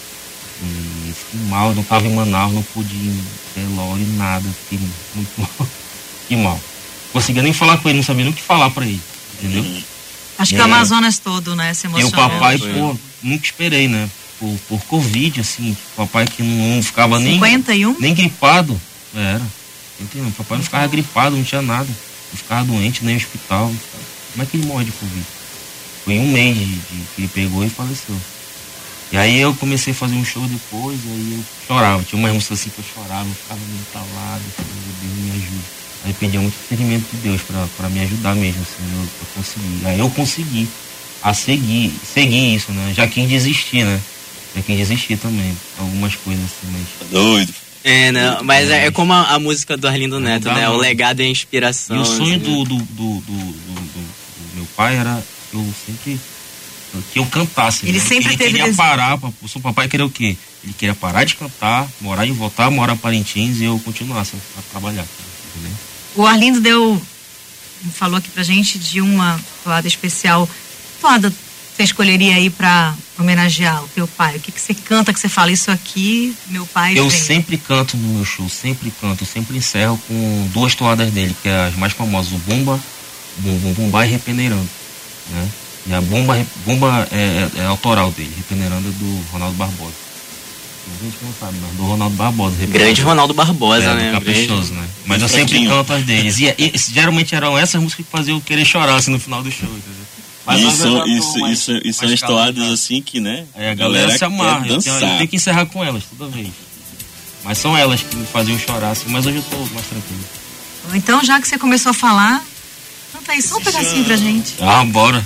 E fiquei mal, eu não tava em Manaus, não pude ir em velório, nada, fiquei muito mal. Fiquei mal. Não conseguia nem falar com ele, não sabia nem o que falar pra ele, entendeu? Acho que o Amazonas todo, né, se emocionou. E o papai, nunca esperei, né? Por Covid, assim, papai que não ficava 51? nem gripado, entendeu? O papai não ficava gripado, não tinha nada, não ficava doente, nem no hospital. Como é que ele morre de Covid? Foi um mês que ele pegou e faleceu. E aí eu comecei a fazer um show depois, aí eu chorava, tinha umas músicas assim que eu chorava, eu ficava meio entalado, meu Deus me ajuda. Aí dependia muito do entendimento de Deus pra me ajudar mesmo, assim, eu consegui. Aí eu consegui seguir isso, né? Já quem desistir, né? Já quem desistir também, algumas coisas assim, mas... Tá doido. Não, mas é como a música do Arlindo Neto, né? O legado e a inspiração. E o sonho assim, do meu pai era que eu cantasse. Ele sempre ele queria parar, o seu papai queria o quê? Ele queria parar de cantar, voltar a morar em Parintins e eu continuasse a trabalhar, entendeu? O Arlindo falou aqui pra gente de uma toada especial. Toada você escolheria aí pra homenagear o teu pai? O que você canta, que você fala, isso aqui, meu pai... Eu sempre canto no meu show, sempre encerro com duas toadas dele, que é as mais famosas, o Bumba, Bumba e Repeneirando, né? E a Bumba é autoral dele, Repeneirando é do Ronaldo Barbosa. A gente não sabe, não, do Ronaldo Barbosa. Grande Ronaldo Barbosa, né? Caprichoso, né? Mas eu sempre canto as deles. E geralmente eram essas músicas que faziam eu querer chorar assim no final do show, entendeu? Mas isso são as toadas assim que, né? A galera se amarra. Eu tenho que encerrar com elas toda vez. Mas são elas que me faziam chorar assim, mas hoje eu tô mais tranquilo. Então, já que você começou a falar, canta aí só um pedacinho pra gente. Bora.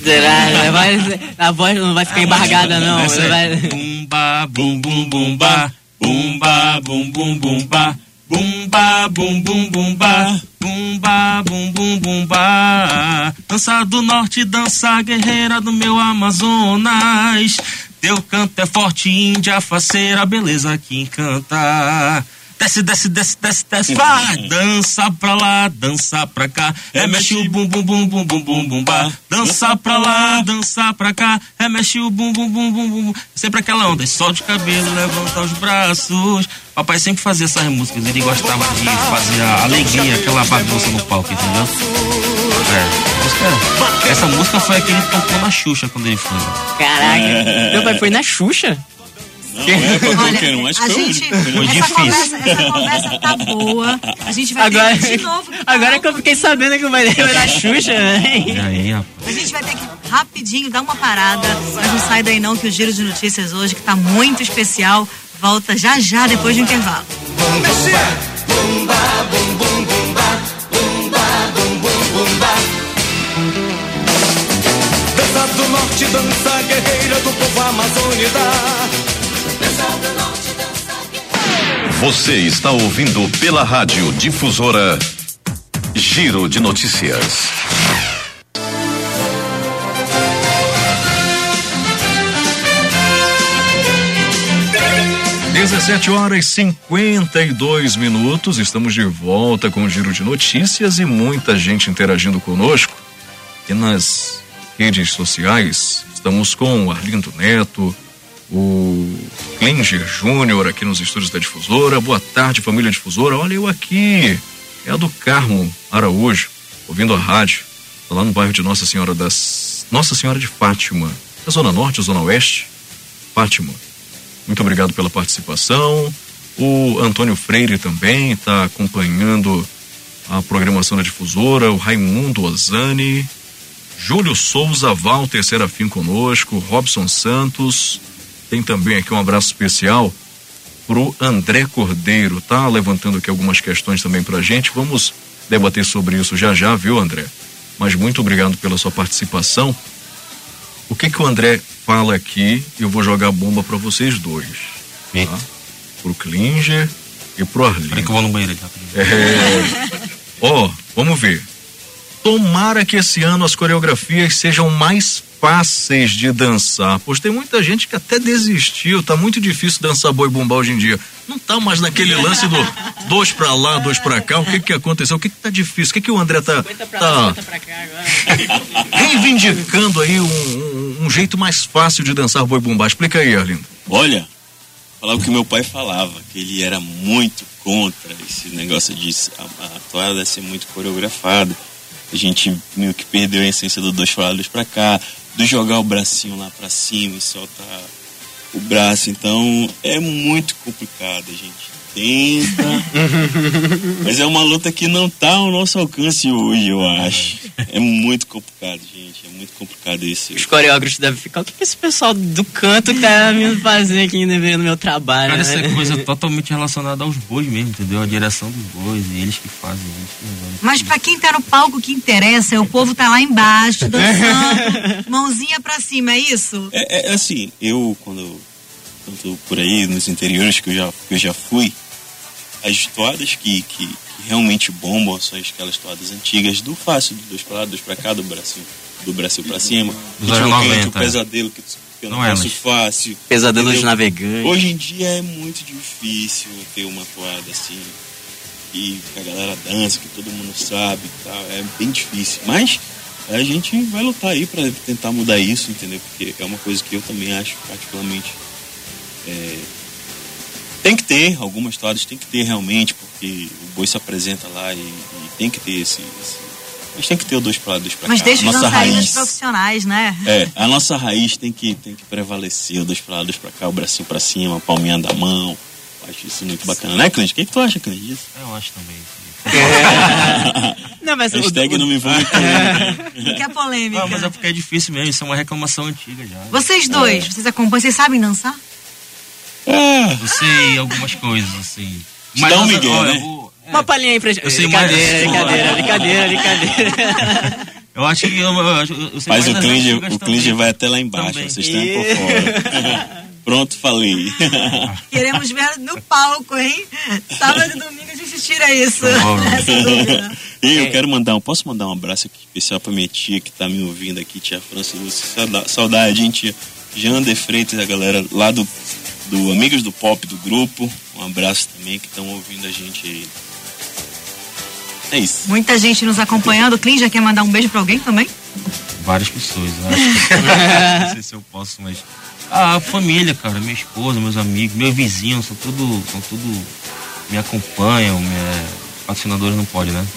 A voz não vai ficar embargada, não. Bumba, bum, bum, bumba. Bumba, bum, bum, bumba. Bumba, bum, bum, bumba. Bumba, bum, bum, bumba. Dança do norte, dança guerreira do meu Amazonas. Teu canto é forte, índia, faceira, beleza que encanta. Desce, desce, desce, desce, desce, vai. Dança pra lá, dança pra cá. Remexe o bum, bum, bum, bum, bum, bum, bum, ba. Dança pra lá, dança pra cá. Remexe o bum, bum, bum, bum, bum. Sempre aquela onda, solte o cabelo, levanta os braços. Papai sempre fazia essas músicas, ele gostava de fazer a alegria, aquela bagunça no palco, entendeu? Essa música foi a que ele tocou na Xuxa quando ele foi. Caraca, meu pai foi na Xuxa? Olha, a gente, essa conversa tá boa. A gente vai ter que de novo. Agora que eu fiquei sabendo que o pai dele foi na Xuxa, né? A gente vai ter que rapidinho dar uma parada. Mas não sai daí não, que o Giro de Notícias hoje, que tá muito especial, volta já depois do intervalo. Dança do norte, dança guerreira do povo amazônida. Você está ouvindo pela Rádio Difusora Giro de Notícias. 17h52, estamos de volta com o Giro de Notícias e muita gente interagindo conosco. E nas redes sociais, estamos com o Arlindo Neto, o Klinger Júnior aqui nos estúdios da Difusora. Boa tarde, família Difusora. Olha eu aqui, é a do Carmo Araújo, ouvindo a rádio, tá lá no bairro de Nossa Senhora de Fátima, na Zona Norte ou Zona Oeste? Fátima. Muito obrigado pela participação. O Antônio Freire também está acompanhando a programação da Difusora. O Raimundo Ozani, Júlio Souza, Walter Serafim conosco, Robson Santos. Tem também aqui um abraço especial pro André Cordeiro, tá levantando aqui algumas questões também pra gente. Vamos debater sobre isso já, viu, André? Mas muito obrigado pela sua participação. O que o André fala aqui, eu vou jogar a bomba pra vocês dois. Tá? Pro Klinger e pro Arlindo. Peraí que eu vou no banheiro ali. Vamos ver. Tomara que esse ano as coreografias sejam mais fáceis de dançar, pois tem muita gente que até desistiu, tá muito difícil dançar boi bumbá hoje em dia. Não tá mais naquele lance do 2 pra lá, 2 pra cá. O que aconteceu? O que tá difícil? O que o André tá reivindicando aí um jeito mais fácil de dançar boi bumbá? Explica aí, Arlindo. Olha, falar o que meu pai falava, que ele era muito contra esse negócio de a toada ser muito coreografada. A gente meio que perdeu a essência do 2 pra lá, 2 pra cá, do jogar o bracinho lá pra cima e soltar o braço. Então é muito complicado, a gente tenta, mas é uma luta que não tá ao nosso alcance hoje, eu acho. É muito complicado, gente, é muito complicado isso. Os coreógrafos devem ficar, o que esse pessoal do canto tá me fazendo aqui no meu trabalho? Cara, essa é coisa totalmente relacionada aos bois mesmo, entendeu? A direção dos bois, e eles que fazem isso. Mas pra quem tá no palco, o que interessa é o povo tá lá embaixo, dançando, mãozinha pra cima, é isso? É assim, eu quando tô por aí nos interiores que eu já fui, as toadas que realmente bombam são aquelas toadas antigas do fácil, do 2 pra lá, 2 pra cá, do Brasil pra cima, o pesadelo que eu não faço fácil. Pesadelo de navegante. Hoje em dia é muito difícil ter uma toada assim que a galera dança, que todo mundo sabe e tal, é bem difícil, mas a gente vai lutar aí pra tentar mudar isso, entendeu? Porque é uma coisa que eu também acho particularmente tem que ter, algumas toadas tem que ter realmente, porque o boi se apresenta lá e tem que ter mas tem que ter o 2 pra lá, 2 pra cá. Mas deixa os dançarinos profissionais, né? A nossa raiz tem que prevalecer, o 2 pra lá, 2 pra cá, o bracinho pra cima, a palminha da mão. Eu acho isso muito bacana, né, Clínio? O que tu acha, Clínio, disso? Eu acho também. Não, mas hashtag não me vale. Que é polêmica. Não, mas é porque é difícil mesmo, isso é uma reclamação antiga já. Vocês dois, vocês acompanham, vocês sabem dançar? Eu sei algumas coisas, assim. Mas dá um migué, né? Uma palhinha aí pra gente. Eu sei Brincadeira. Eu acho que eu sei. Mas o Klinger vai até lá embaixo, também. Vocês estão por fora. Pronto, falei. Queremos ver no palco, hein? Sábado e domingo a gente tira isso. Eu quero posso mandar um abraço aqui especial pra minha tia que tá me ouvindo aqui, tia França Lúcia. Saudade, hein, tia Jean de Freitas, a galera lá do Amigos do Pop do grupo. Um abraço também que estão ouvindo a gente aí. É isso. Muita gente nos acompanhando. O Klinger quer mandar um beijo pra alguém também? Várias pessoas, eu acho. Não sei se eu posso, mas a família, cara, minha esposa, meus amigos, meus vizinhos, são tudo me acompanham, patrocinadores não pode, né?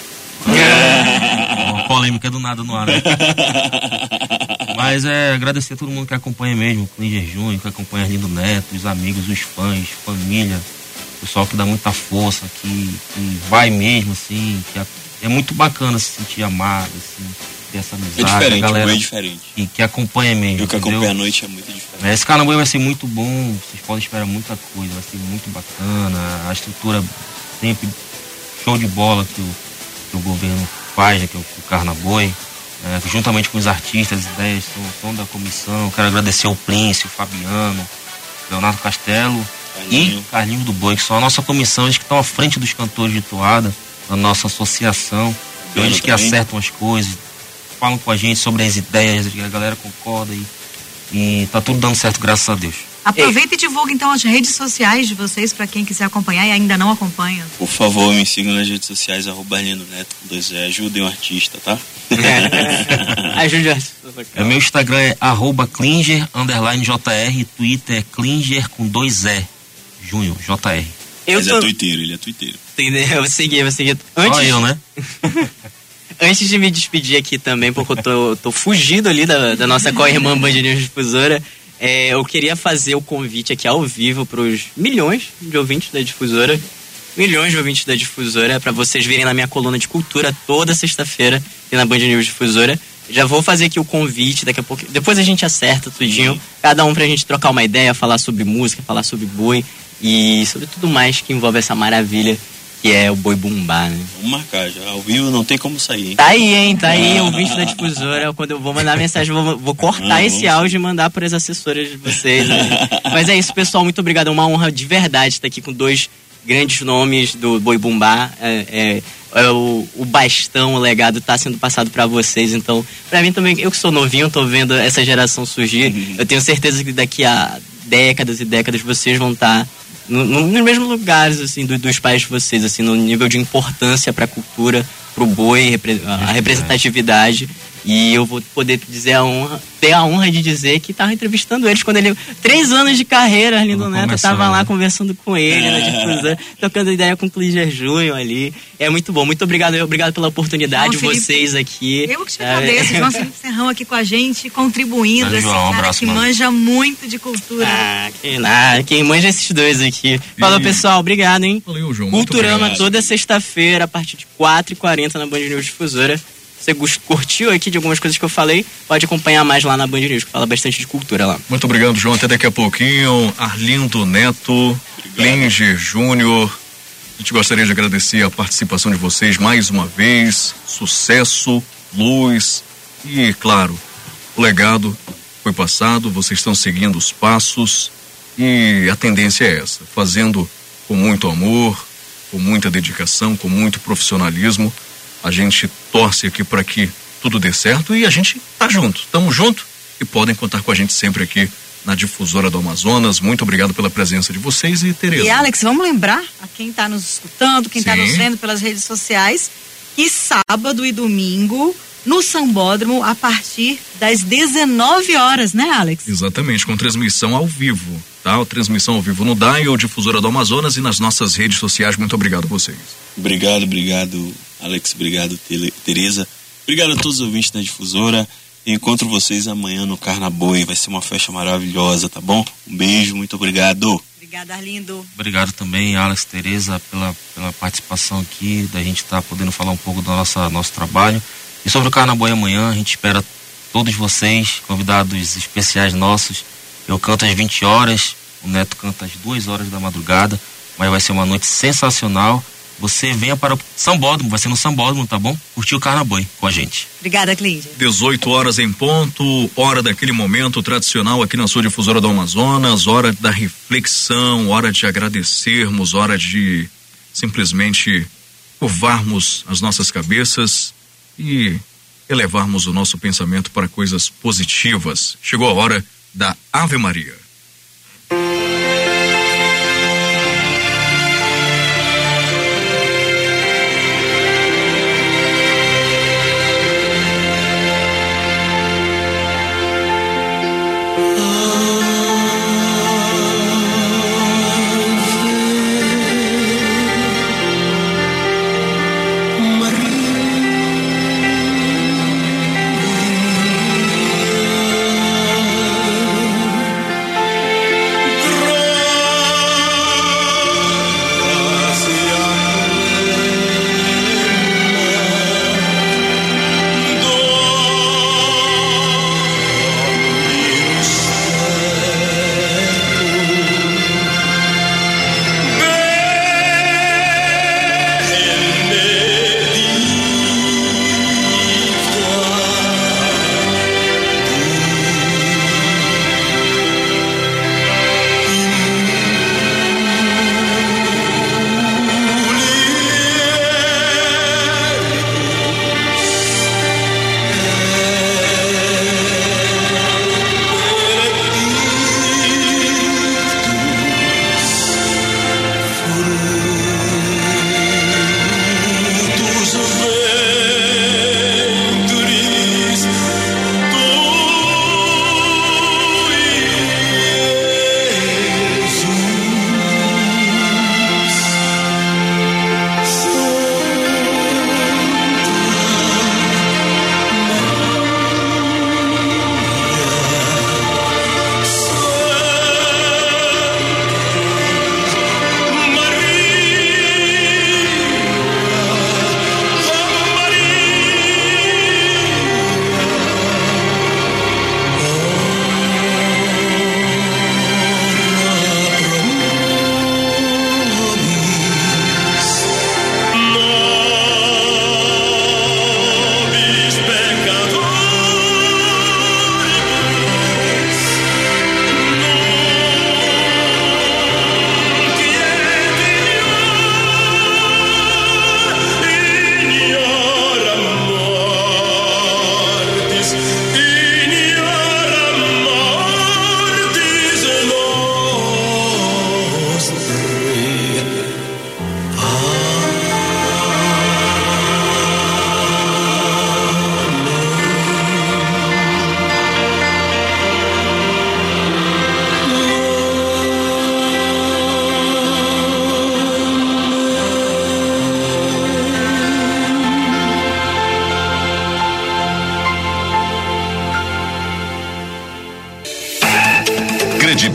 Uma polêmica do nada no ar, né? Mas agradecer a todo mundo que acompanha mesmo, o Klinger Júnior, que acompanha Arlindo Neto, os amigos, os fãs, família, pessoal que dá muita força, que vai mesmo, assim, que é muito bacana se sentir amado, assim, ter essa amizade. É diferente, a galera é diferente. Que acompanha mesmo. E o que acompanha a noite é muito diferente. Esse carnaval vai ser muito bom, vocês podem esperar muita coisa, vai ser muito bacana, a estrutura sempre show de bola que o governo faz, né, que é o Carnaboi, juntamente com os artistas, as ideias são da comissão. Quero agradecer ao Prince, o Fabiano, Leonardo Castelo e Carlinhos do Boi, que são a nossa comissão, eles que estão à frente dos cantores de toada. na nossa associação. Eles que acertam as coisas, falam com a gente sobre as ideias, a galera concorda e tá tudo dando certo, graças a Deus. Aproveita e divulga então as redes sociais de vocês para quem quiser acompanhar e ainda não acompanha. Por favor, me sigam nas redes sociais, @Arlindo Neto, com 2 E, ajudem o artista, tá? Ajude o artista. Meu Instagram é @Klinger_JR, Twitter é Klinger com 2 E, Junho, JR. Mas é tuiteiro, ele é tuiteiro. Entendeu? Eu vou seguir. Só eu, né? Antes de me despedir aqui também, porque eu tô fugido ali da nossa co-irmã Band News Difusora, eu queria fazer o convite aqui ao vivo para os milhões de ouvintes da Difusora, para vocês virem na minha coluna de cultura toda sexta-feira aqui na Band News Difusora. Já vou fazer aqui o convite daqui a pouco, depois a gente acerta tudinho, cada um pra gente trocar uma ideia, falar sobre música, falar sobre boi e sobre tudo mais que envolve essa maravilha que é o boi bumbá, né? Vamos marcar já, ao vivo não tem como sair, hein? Tá aí, ouvinte da Difusora. Quando eu vou mandar mensagem, vou cortar esse áudio e mandar para as assessoras de vocês, né? Mas é isso, pessoal, muito obrigado, é uma honra de verdade estar aqui com 2 grandes nomes do boi bumbá. O bastão, o legado está sendo passado para vocês, então, para mim também, eu que sou novinho, tô vendo essa geração surgir, eu tenho certeza que daqui a décadas e décadas vocês vão estar nos mesmos lugares, assim, dos pais de vocês, assim, no nível de importância para a cultura, pro boi, a representatividade. E eu vou poder ter a honra de dizer que estava entrevistando eles quando ele... 3 anos de carreira, Arlindo Neto, eu estava lá conversando com ele, na Difusora, trocando ideia com o Klinger Júnior ali. É muito bom, muito obrigado pela oportunidade, vocês aqui. Eu que te agradeço, João Felipe Serrão aqui com a gente, contribuindo, esse cara que manja muito de cultura. Quem manja esses 2 aqui. Falou, pessoal, obrigado, hein? Valeu, João. Culturama toda sexta-feira, a partir de 4h40 na Band News Difusora. Você curtiu aqui de algumas coisas que eu falei, pode acompanhar mais lá na Band News, que fala bastante de cultura lá. Muito obrigado, João. Até daqui a pouquinho. Arlindo Neto, Klinger Júnior. A gente gostaria de agradecer a participação de vocês mais uma vez. Sucesso, luz e, claro, o legado foi passado, vocês estão seguindo os passos e a tendência é essa, fazendo com muito amor, com muita dedicação, com muito profissionalismo. A gente torce aqui para que tudo dê certo e a gente tá junto, estamos junto e podem contar com a gente sempre aqui na Difusora do Amazonas. Muito obrigado pela presença de vocês e Tereza. E Alex, vamos lembrar a quem está nos escutando, quem está nos vendo pelas redes sociais, que sábado e domingo no Sambódromo a partir das 19 horas, né, Alex? Exatamente, com transmissão ao vivo, tá? Transmissão ao vivo no Dial, Difusora do Amazonas e nas nossas redes sociais. Muito obrigado a vocês. Obrigado, Alex, obrigado, Tereza. Obrigado a todos os ouvintes da Difusora. Encontro vocês amanhã no Carnaboi, vai ser uma festa maravilhosa, tá bom? Um beijo, muito obrigado. Obrigada, Arlindo. Obrigado também, Alex, Tereza, pela participação aqui, da gente estar podendo falar um pouco do nosso trabalho. E sobre o Carnaboi amanhã, a gente espera todos vocês, convidados especiais nossos. Eu canto às 20 horas, o Neto canta às 2 horas da madrugada, mas vai ser uma noite sensacional. Você venha para o Sambódromo, vai ser no Sambódromo, tá bom? Curtir o Carnaboi com a gente. Obrigada, Klinger. 18 horas em ponto, hora daquele momento tradicional aqui na sua Difusora do Amazonas, hora da reflexão, hora de agradecermos, hora de simplesmente curvarmos as nossas cabeças e elevarmos o nosso pensamento para coisas positivas. Chegou a hora da Ave Maria.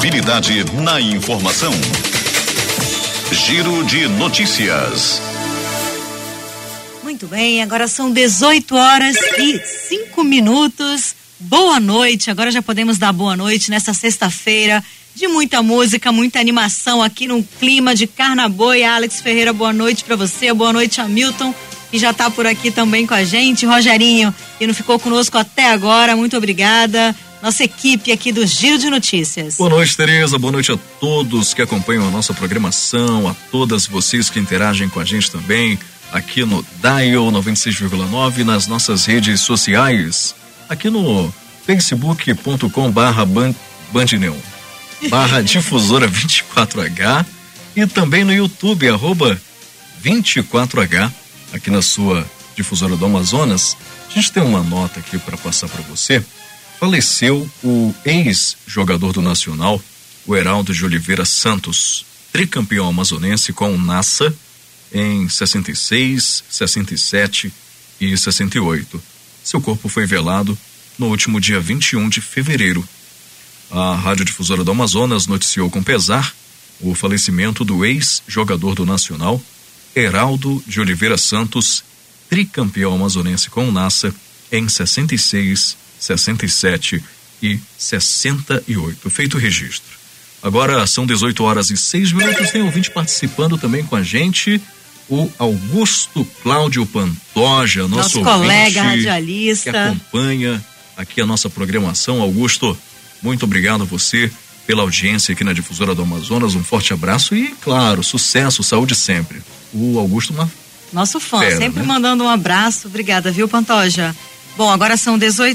Credibilidade na informação. Giro de notícias. Muito bem, agora são 18h05. Boa noite, agora já podemos dar boa noite nessa sexta-feira de muita música, muita animação aqui no clima de Carnaboy. Alex Ferreira, boa noite pra você, boa noite, Hamilton, que já tá por aqui também com a gente, Rogerinho, que não ficou conosco até agora, muito obrigada, nossa equipe aqui do Giro de Notícias. Boa noite, Tereza, boa noite a todos que acompanham a nossa programação, a todas vocês que interagem com a gente também, aqui no Dial 96,9, nas nossas redes sociais, aqui no facebook.com/bandneon, /difusora 24H, e também no YouTube, @24H, aqui na sua Difusora do Amazonas. A gente tem uma nota aqui para passar para você. Faleceu o ex-jogador do Nacional, o Heraldo de Oliveira Santos, tricampeão amazonense com o NASA em 66, 67 e 68. Seu corpo foi velado no último dia 21 de fevereiro. A Rádio Difusora do Amazonas noticiou com pesar o falecimento do ex-jogador do Nacional, Heraldo de Oliveira Santos, tricampeão amazonense com o NASA em 66, 67 e 68. Feito o registro. Agora são 18h06. Tem ouvinte participando também com a gente, o Augusto Cláudio Pantoja, nosso colega radialista que acompanha aqui a nossa programação. Augusto, muito obrigado a você pela audiência aqui na Difusora do Amazonas, um forte abraço e, claro, sucesso, saúde sempre. O Augusto, nosso fã, sempre, né? Mandando um abraço, obrigada, viu, Pantoja? Bom, agora são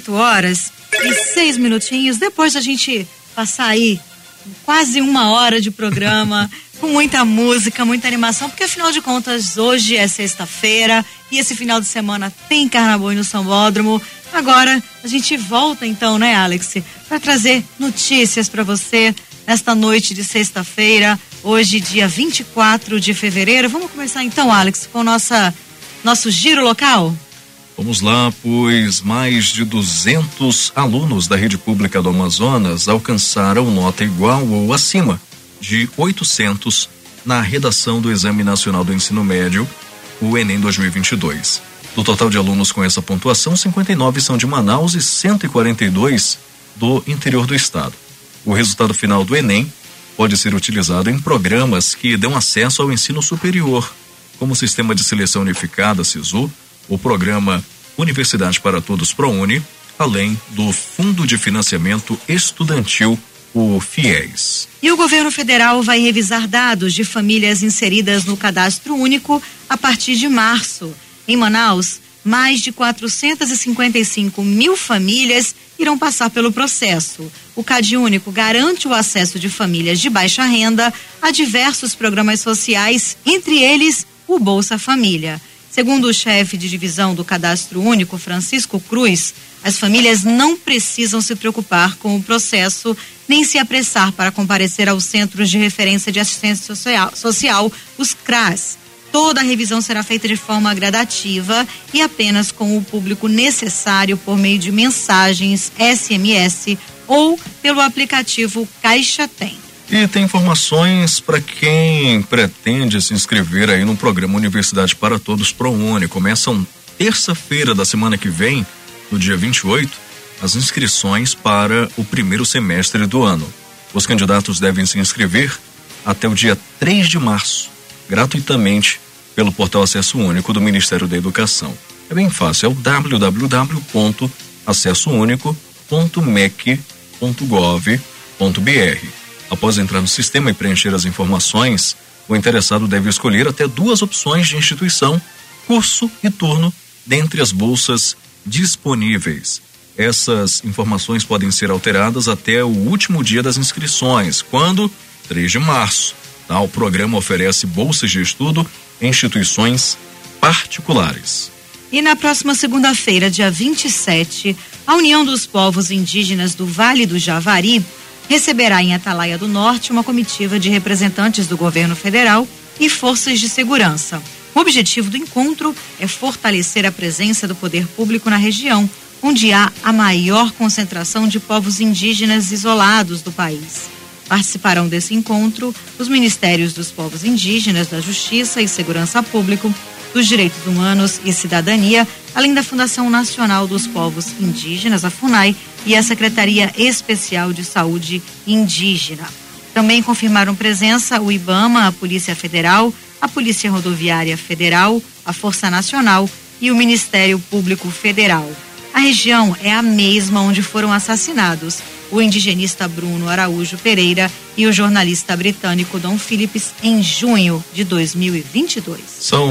18h06, depois da gente passar aí quase 1 hora de programa, com muita música, muita animação, porque afinal de contas hoje é sexta-feira e esse final de semana tem Carnaboy no Sambódromo. Agora a gente volta então, né, Alex, para trazer notícias para você nesta noite de sexta-feira, hoje dia 24 de fevereiro. Vamos começar então, Alex, com nosso giro local? Vamos lá, pois mais de 200 alunos da rede pública do Amazonas alcançaram nota igual ou acima de 800 na redação do Exame Nacional do Ensino Médio, o Enem 2022. Do total de alunos com essa pontuação, 59 são de Manaus e 142 do interior do estado. O resultado final do Enem pode ser utilizado em programas que dão acesso ao ensino superior, como o Sistema de Seleção Unificada, SISU, o programa Universidade para Todos ProUni, além do Fundo de Financiamento Estudantil, o FIES. E o governo federal vai revisar dados de famílias inseridas no Cadastro Único a partir de março. Em Manaus, mais de 455 mil famílias irão passar pelo processo. O CadÚnico garante o acesso de famílias de baixa renda a diversos programas sociais, entre eles o Bolsa Família. Segundo o chefe de divisão do Cadastro Único, Francisco Cruz, as famílias não precisam se preocupar com o processo nem se apressar para comparecer aos Centros de Referência de Assistência Social, os CRAS. Toda a revisão será feita de forma gradativa e apenas com o público necessário por meio de mensagens, SMS ou pelo aplicativo Caixa Tem. E tem informações para quem pretende se inscrever aí no programa Universidade para Todos ProUni. Começam terça-feira da semana que vem, no dia 28, as inscrições para o primeiro semestre do ano. Os candidatos devem se inscrever até o dia 3 de março, gratuitamente, pelo portal Acesso Único do Ministério da Educação. É bem fácil, é o www.acessounico.mec.gov.br. Após entrar no sistema e preencher as informações, o interessado deve escolher até 2 opções de instituição, curso e turno, dentre as bolsas disponíveis. Essas informações podem ser alteradas até o último dia das inscrições, quando? 3 de março. O programa oferece bolsas de estudo em instituições particulares. E na próxima segunda-feira, dia 27, a União dos Povos Indígenas do Vale do Javari receberá em Atalaia do Norte uma comitiva de representantes do governo federal e forças de segurança. O objetivo do encontro é fortalecer a presença do poder público na região, onde há a maior concentração de povos indígenas isolados do país. Participarão desse encontro os Ministérios dos Povos Indígenas, da Justiça e Segurança Pública, dos Direitos Humanos e Cidadania, além da Fundação Nacional dos Povos Indígenas, a FUNAI, e a Secretaria Especial de Saúde Indígena. Também confirmaram presença o IBAMA, a Polícia Federal, a Polícia Rodoviária Federal, a Força Nacional e o Ministério Público Federal. A região é a mesma onde foram assassinados o indigenista Bruno Araújo Pereira e o jornalista britânico Dom Phillips em junho de 2022. São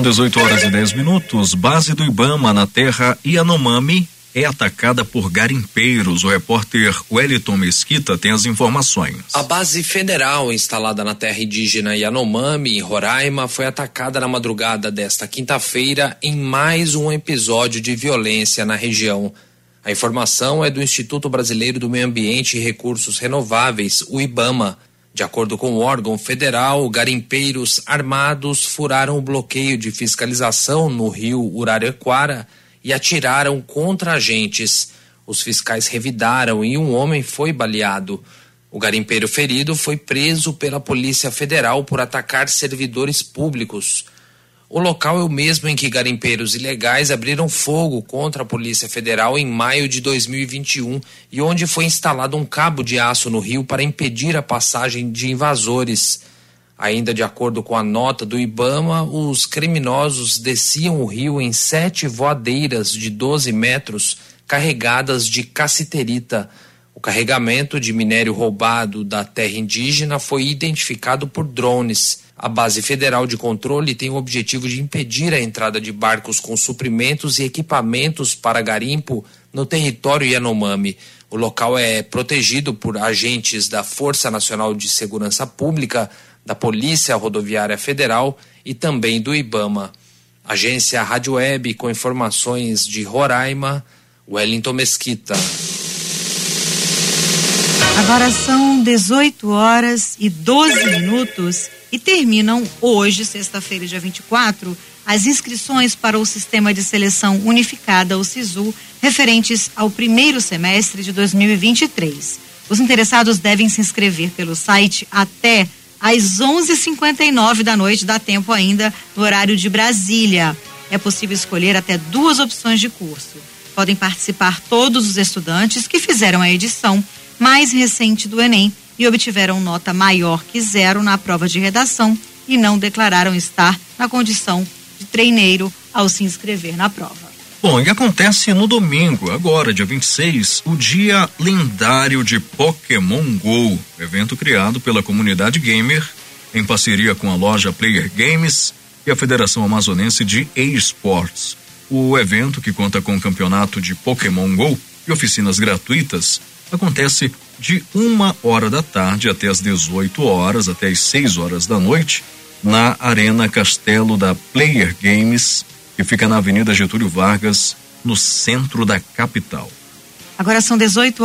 18h10. Base do IBAMA na terra Yanomami é atacada por garimpeiros. O repórter Wellington Mesquita tem as informações. A base federal instalada na terra indígena Yanomami, em Roraima, foi atacada na madrugada desta quinta-feira em mais um episódio de violência na região. A informação é do Instituto Brasileiro do Meio Ambiente e Recursos Renováveis, o IBAMA. De acordo com o órgão federal, garimpeiros armados furaram o bloqueio de fiscalização no rio Uraraquara e atiraram contra agentes. Os fiscais revidaram e um homem foi baleado. O garimpeiro ferido foi preso pela Polícia Federal por atacar servidores públicos. O local é o mesmo em que garimpeiros ilegais abriram fogo contra a Polícia Federal em maio de 2021 e onde foi instalado um cabo de aço no rio para impedir a passagem de invasores. Ainda de acordo com a nota do IBAMA, os criminosos desciam o rio em 7 voadeiras de 12 metros carregadas de cassiterita. O carregamento de minério roubado da terra indígena foi identificado por drones. A base federal de controle tem o objetivo de impedir a entrada de barcos com suprimentos e equipamentos para garimpo no território Yanomami. O local é protegido por agentes da Força Nacional de Segurança Pública, da Polícia Rodoviária Federal e também do IBAMA. Agência Rádio Web com informações de Roraima, Wellington Mesquita. Agora são 18h12 e terminam hoje, sexta-feira, dia 24, as inscrições para o Sistema de Seleção Unificada, o SISU, referentes ao primeiro semestre de 2023. Os interessados devem se inscrever pelo site até às 11h59 da noite, dá tempo ainda, no horário de Brasília. É possível escolher até 2 opções de curso. Podem participar todos os estudantes que fizeram a edição mais recente do Enem e obtiveram nota maior que 0 na prova de redação e não declararam estar na condição de treineiro ao se inscrever na prova. Bom, e acontece no domingo, agora, dia 26, o Dia Lendário de Pokémon GO, evento criado pela comunidade gamer em parceria com a loja Player Games e a Federação Amazonense de eSports. O evento, que conta com o campeonato de Pokémon GO e oficinas gratuitas, acontece de 1h da tarde até as 18 horas, até as 6 horas da noite, na Arena Castelo da Player Games, que fica na Avenida Getúlio Vargas, no centro da capital. Agora são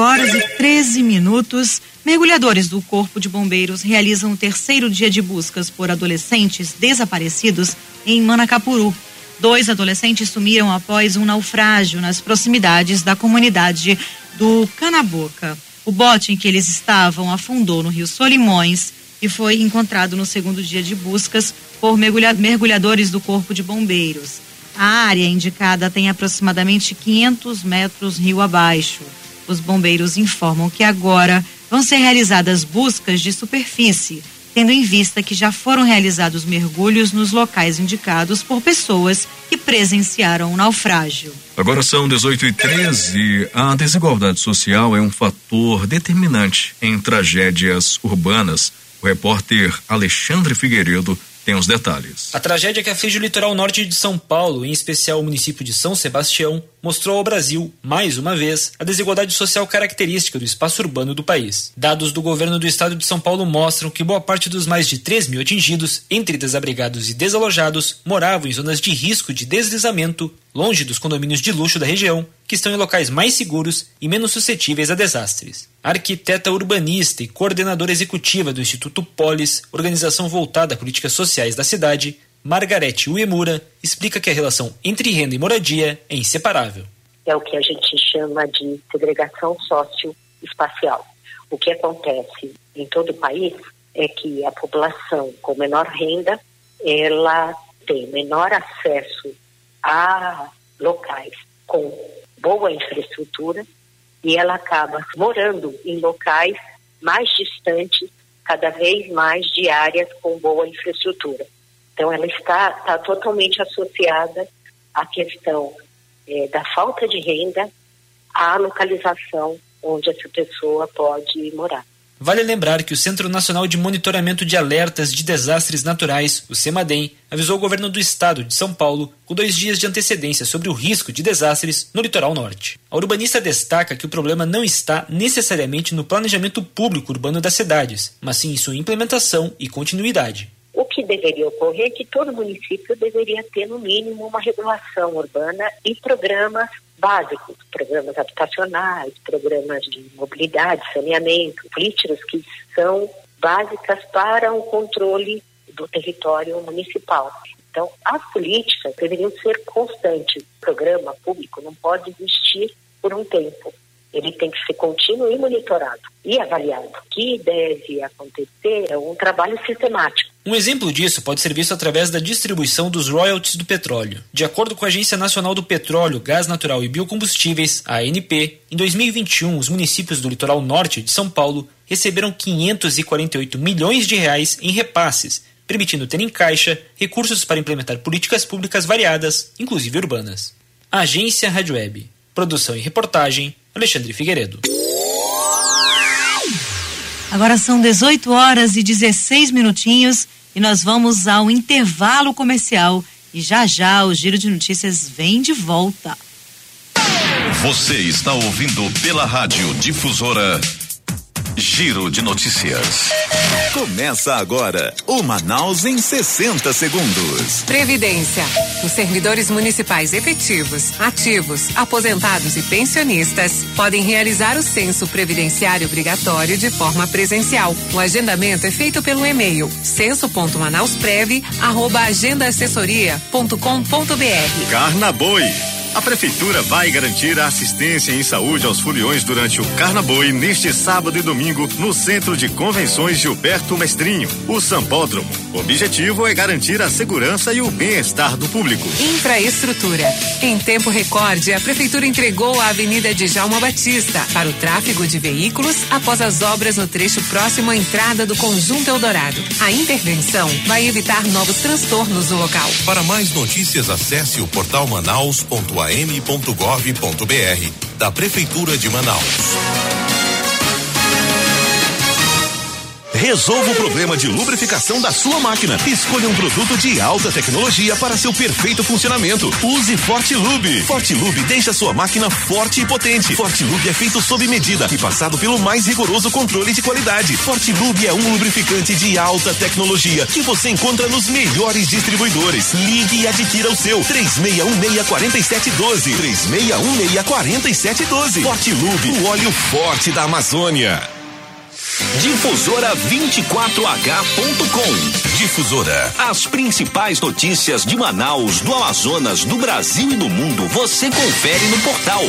18h13. Mergulhadores do Corpo de Bombeiros realizam o 3º dia de buscas por adolescentes desaparecidos em Manacapuru. 2 adolescentes sumiram após um naufrágio nas proximidades da comunidade do Canaboca. O bote em que eles estavam afundou no Rio Solimões e foi encontrado no 2º dia de buscas por mergulhadores do Corpo de Bombeiros. A área indicada tem aproximadamente 500 metros rio abaixo. Os bombeiros informam que agora vão ser realizadas buscas de superfície, tendo em vista que já foram realizados mergulhos nos locais indicados por pessoas que presenciaram o naufrágio. Agora são 18h13. A desigualdade social é um fator determinante em tragédias urbanas. O repórter Alexandre Figueiredo tem os detalhes. A tragédia que aflige o litoral norte de São Paulo, em especial o município de São Sebastião, mostrou ao Brasil, mais uma vez, a desigualdade social característica do espaço urbano do país. Dados do governo do estado de São Paulo mostram que boa parte dos mais de 3 mil atingidos, entre desabrigados e desalojados, moravam em zonas de risco de deslizamento, longe dos condomínios de luxo da região, que estão em locais mais seguros e menos suscetíveis a desastres. A arquiteta urbanista e coordenadora executiva do Instituto Polis, organização voltada a políticas sociais da cidade, Margarete Uemura, explica que a relação entre renda e moradia é inseparável. É o que a gente chama de segregação socioespacial. O que acontece? em todo o país é que a população com menor renda, ela tem menor acesso a locais com boa infraestrutura e ela acaba morando em locais mais distantes, cada vez mais de áreas com boa infraestrutura. Então, ela está totalmente associada à questão da falta de renda à localização onde essa pessoa pode morar. Vale lembrar que o Centro Nacional de Monitoramento de Alertas de Desastres Naturais, o CEMADEM, avisou o governo do estado de São Paulo com 2 dias de antecedência sobre o risco de desastres no litoral norte. A urbanista destaca que o problema não está necessariamente no planejamento público urbano das cidades, mas sim em sua implementação e continuidade. O que deveria ocorrer é que todo município deveria ter, no mínimo, uma regulação urbana e programas básicos, programas habitacionais, programas de mobilidade, saneamento, políticas que são básicas para o controle do território municipal. Então, as políticas deveriam ser constantes. O programa público não pode existir por um tempo. Ele tem que ser contínuo e monitorado e avaliado. O que deve acontecer é um trabalho sistemático. Um exemplo disso pode ser visto através da distribuição dos royalties do petróleo. De acordo com a Agência Nacional do Petróleo, Gás Natural e Biocombustíveis, a ANP, em 2021, os municípios do litoral norte de São Paulo receberam 548 milhões de reais em repasses, permitindo ter em caixa recursos para implementar políticas públicas variadas, inclusive urbanas. Agência Rádio Web. Produção e reportagem, Alexandre Figueiredo. Agora são 18 horas e 16 minutinhos e nós vamos ao intervalo comercial e já o Giro de Notícias vem de volta. Você está ouvindo pela Rádio Difusora Giro de Notícias. Começa agora o Manaus em 60 segundos. Previdência. Os servidores municipais efetivos, ativos, aposentados e pensionistas podem realizar o censo previdenciário obrigatório de forma presencial. O agendamento é feito pelo e-mail censo.manausprev@agendaassessoria.com.br. Carnaboi. A Prefeitura vai garantir a assistência em saúde aos foliões durante o Carnaboi neste sábado e domingo no Centro de Convenções Gilberto Mestrinho, o Sambódromo. O objetivo é garantir a segurança e o bem-estar do público. Infraestrutura. Em tempo recorde, a Prefeitura entregou a Avenida Djalma Batista para o tráfego de veículos após as obras no trecho próximo à entrada do Conjunto Eldorado. A intervenção vai evitar novos transtornos no local. Para mais notícias, acesse o portal manaus.am.gov.br da Prefeitura de Manaus. Resolva o problema de lubrificação da sua máquina. Escolha um produto de alta tecnologia para seu perfeito funcionamento. Use Fortilube. Fortilube deixa sua máquina forte e potente. Fortilube é feito sob medida e passado pelo mais rigoroso controle de qualidade. Fortilube é um lubrificante de alta tecnologia que você encontra nos melhores distribuidores. Ligue e adquira o seu. 3616-4712. 3616-4712. Fortilube, o óleo forte da Amazônia. Difusora24h.com. Difusora. As principais notícias de Manaus, do Amazonas, do Brasil e do mundo, você confere no portal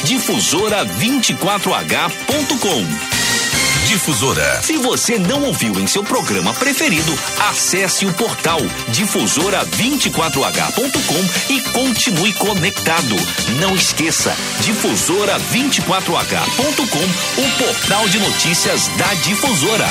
Difusora24h.com. Difusora. Se você não ouviu em seu programa preferido, acesse o portal Difusora24h.com e continue conectado. Não esqueça, Difusora24h.com, o portal de notícias da Difusora.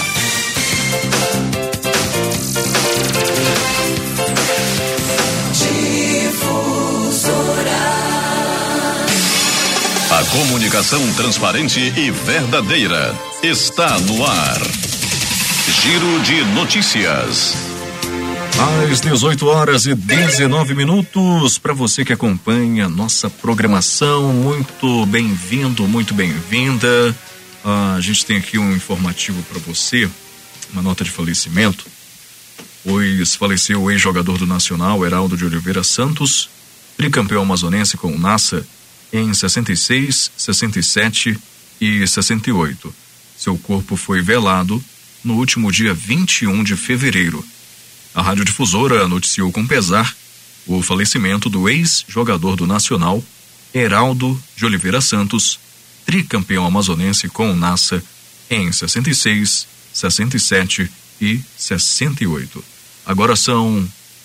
A comunicação transparente e verdadeira está no ar. Giro de Notícias. Às 18 horas e 19 minutos, para você que acompanha nossa programação, muito bem-vindo, muito bem-vinda. A gente tem aqui um informativo para você, uma nota de falecimento, pois faleceu o ex-jogador do Nacional, Heraldo de Oliveira Santos, tricampeão amazonense com o NASA em 66, 67 e 68. Seu corpo foi velado no último dia 21 de fevereiro. A Rádio Difusora noticiou com pesar o falecimento do ex-jogador do Nacional, Heraldo de Oliveira Santos, tricampeão amazonense com o NASA em 66, 67 e 68. Agora são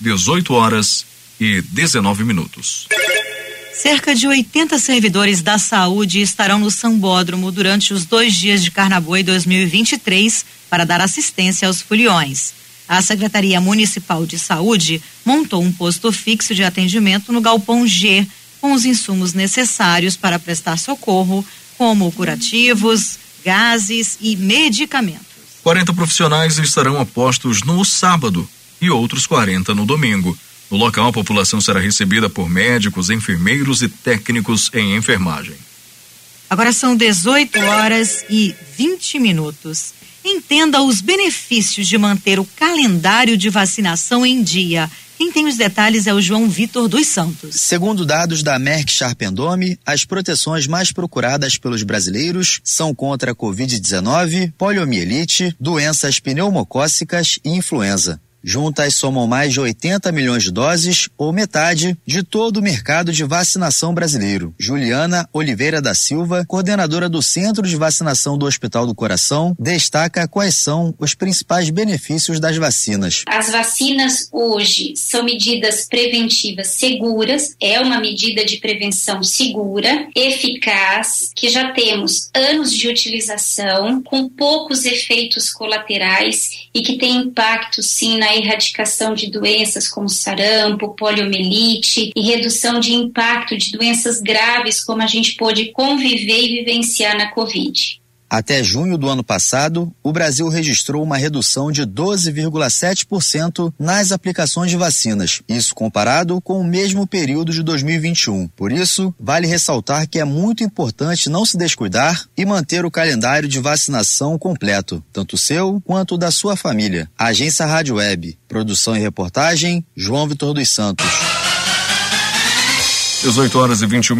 18h19. Cerca de 80 servidores da saúde estarão no Sambódromo durante os 2 dias de Carnaboy 2023 para dar assistência aos foliões. A Secretaria Municipal de Saúde montou um posto fixo de atendimento no Galpão G, com os insumos necessários para prestar socorro, como curativos, gases e medicamentos. 40 profissionais estarão apostos no sábado e outros 40 no domingo. No local, a população será recebida por médicos, enfermeiros e técnicos em enfermagem. Agora são 18h20. Entenda os benefícios de manter o calendário de vacinação em dia. Quem tem os detalhes é o João Vitor dos Santos. Segundo dados da Merck Sharp & Dohme, as proteções mais procuradas pelos brasileiros são contra a Covid-19, poliomielite, doenças pneumocócicas e influenza. Juntas somam mais de 80 milhões de doses, ou metade, de todo o mercado de vacinação brasileiro. Juliana Oliveira da Silva, coordenadora do Centro de Vacinação do Hospital do Coração, destaca quais são os principais benefícios das vacinas. As vacinas hoje são medidas preventivas seguras, é uma medida de prevenção segura, eficaz, que já temos anos de utilização, com poucos efeitos colaterais e que tem impacto sim na erradicação de doenças como sarampo, poliomielite e redução de impacto de doenças graves como a gente pôde conviver e vivenciar na Covid. Até junho do ano passado, o Brasil registrou uma redução de 12,7% nas aplicações de vacinas, isso comparado com o mesmo período de 2021. Por isso, vale ressaltar que é muito importante não se descuidar e manter o calendário de vacinação completo, tanto seu quanto da sua família. Agência Rádio Web, produção e reportagem, João Vitor dos Santos. 18h21,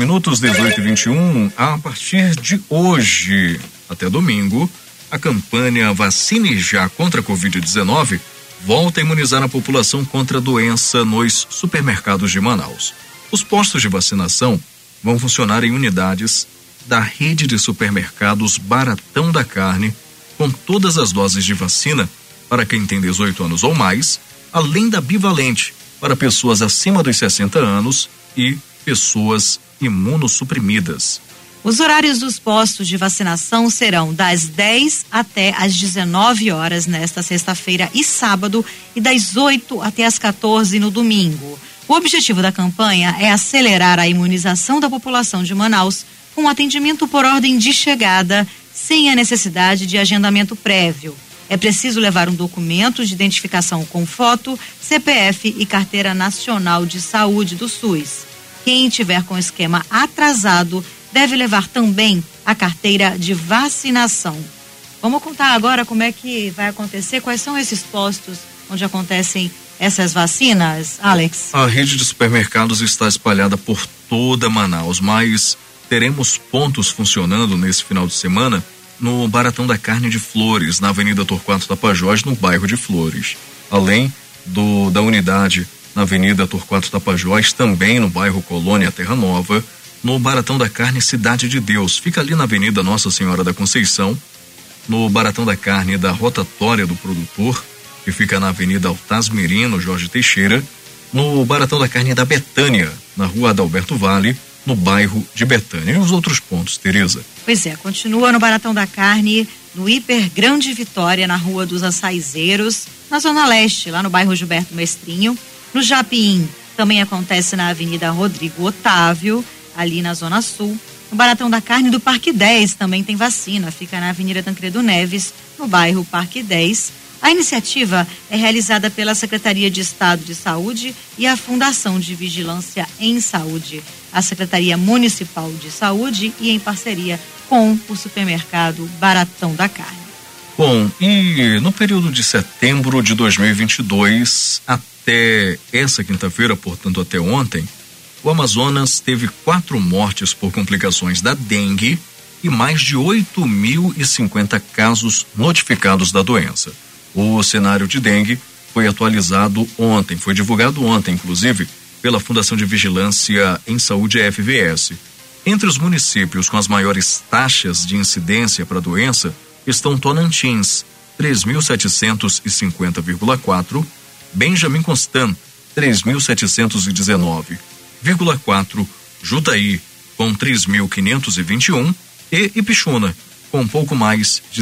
18h21, a partir de hoje até domingo, a campanha Vacine Já contra a Covid-19 volta a imunizar a população contra a doença nos supermercados de Manaus. Os postos de vacinação vão funcionar em unidades da rede de supermercados Baratão da Carne, com todas as doses de vacina para quem tem 18 anos ou mais, além da bivalente para pessoas acima dos 60 anos e pessoas imunossuprimidas. Os horários dos postos de vacinação serão das 10 até as 19 horas nesta sexta-feira e sábado e das 8 até as 14 no domingo. O objetivo da campanha é acelerar a imunização da população de Manaus com atendimento por ordem de chegada, sem a necessidade de agendamento prévio. É preciso levar um documento de identificação com foto, CPF e Carteira Nacional de Saúde do SUS. Quem tiver com esquema atrasado deve levar também a carteira de vacinação. Vamos contar agora como é que vai acontecer, quais são esses postos onde acontecem essas vacinas, Alex? A rede de supermercados está espalhada por toda Manaus, mas teremos pontos funcionando nesse final de semana no Baratão da Carne de Flores, na Avenida Torquato Tapajós, no bairro de Flores. Além da unidade na Avenida Torquato Tapajós, também no bairro Colônia Terra Nova, no Baratão da Carne Cidade de Deus, fica ali na Avenida Nossa Senhora da Conceição, no Baratão da Carne da Rotatória do Produtor, que fica na Avenida Altaz Merino Jorge Teixeira, no Baratão da Carne da Betânia, na Rua Adalberto Vale, no bairro de Betânia. E os outros pontos, Tereza? Pois é, continua no Baratão da Carne, no Hiper Grande Vitória, na Rua dos Açaizeiros, na Zona Leste, lá no bairro Gilberto Mestrinho, no Japim, também acontece na Avenida Rodrigo Otávio, ali na Zona Sul. No Baratão da Carne do Parque 10 também tem vacina, fica na Avenida Tancredo Neves, no bairro Parque 10. A iniciativa é realizada pela Secretaria de Estado de Saúde e a Fundação de Vigilância em Saúde, a Secretaria Municipal de Saúde e em parceria com o supermercado Baratão da Carne. Bom, e no período de setembro de 2022 até essa quinta-feira, portanto até ontem, o Amazonas teve 4 mortes por complicações da dengue e mais de 8.050 casos notificados da doença. O cenário de dengue foi atualizado ontem, foi divulgado ontem, inclusive, pela Fundação de Vigilância em Saúde, FVS. Entre os municípios com as maiores taxas de incidência para a doença estão Tonantins, 3.750,4. Benjamin Constant, 3.719,4. Jutaí, com 3.521. E Ipixuna, com um pouco mais de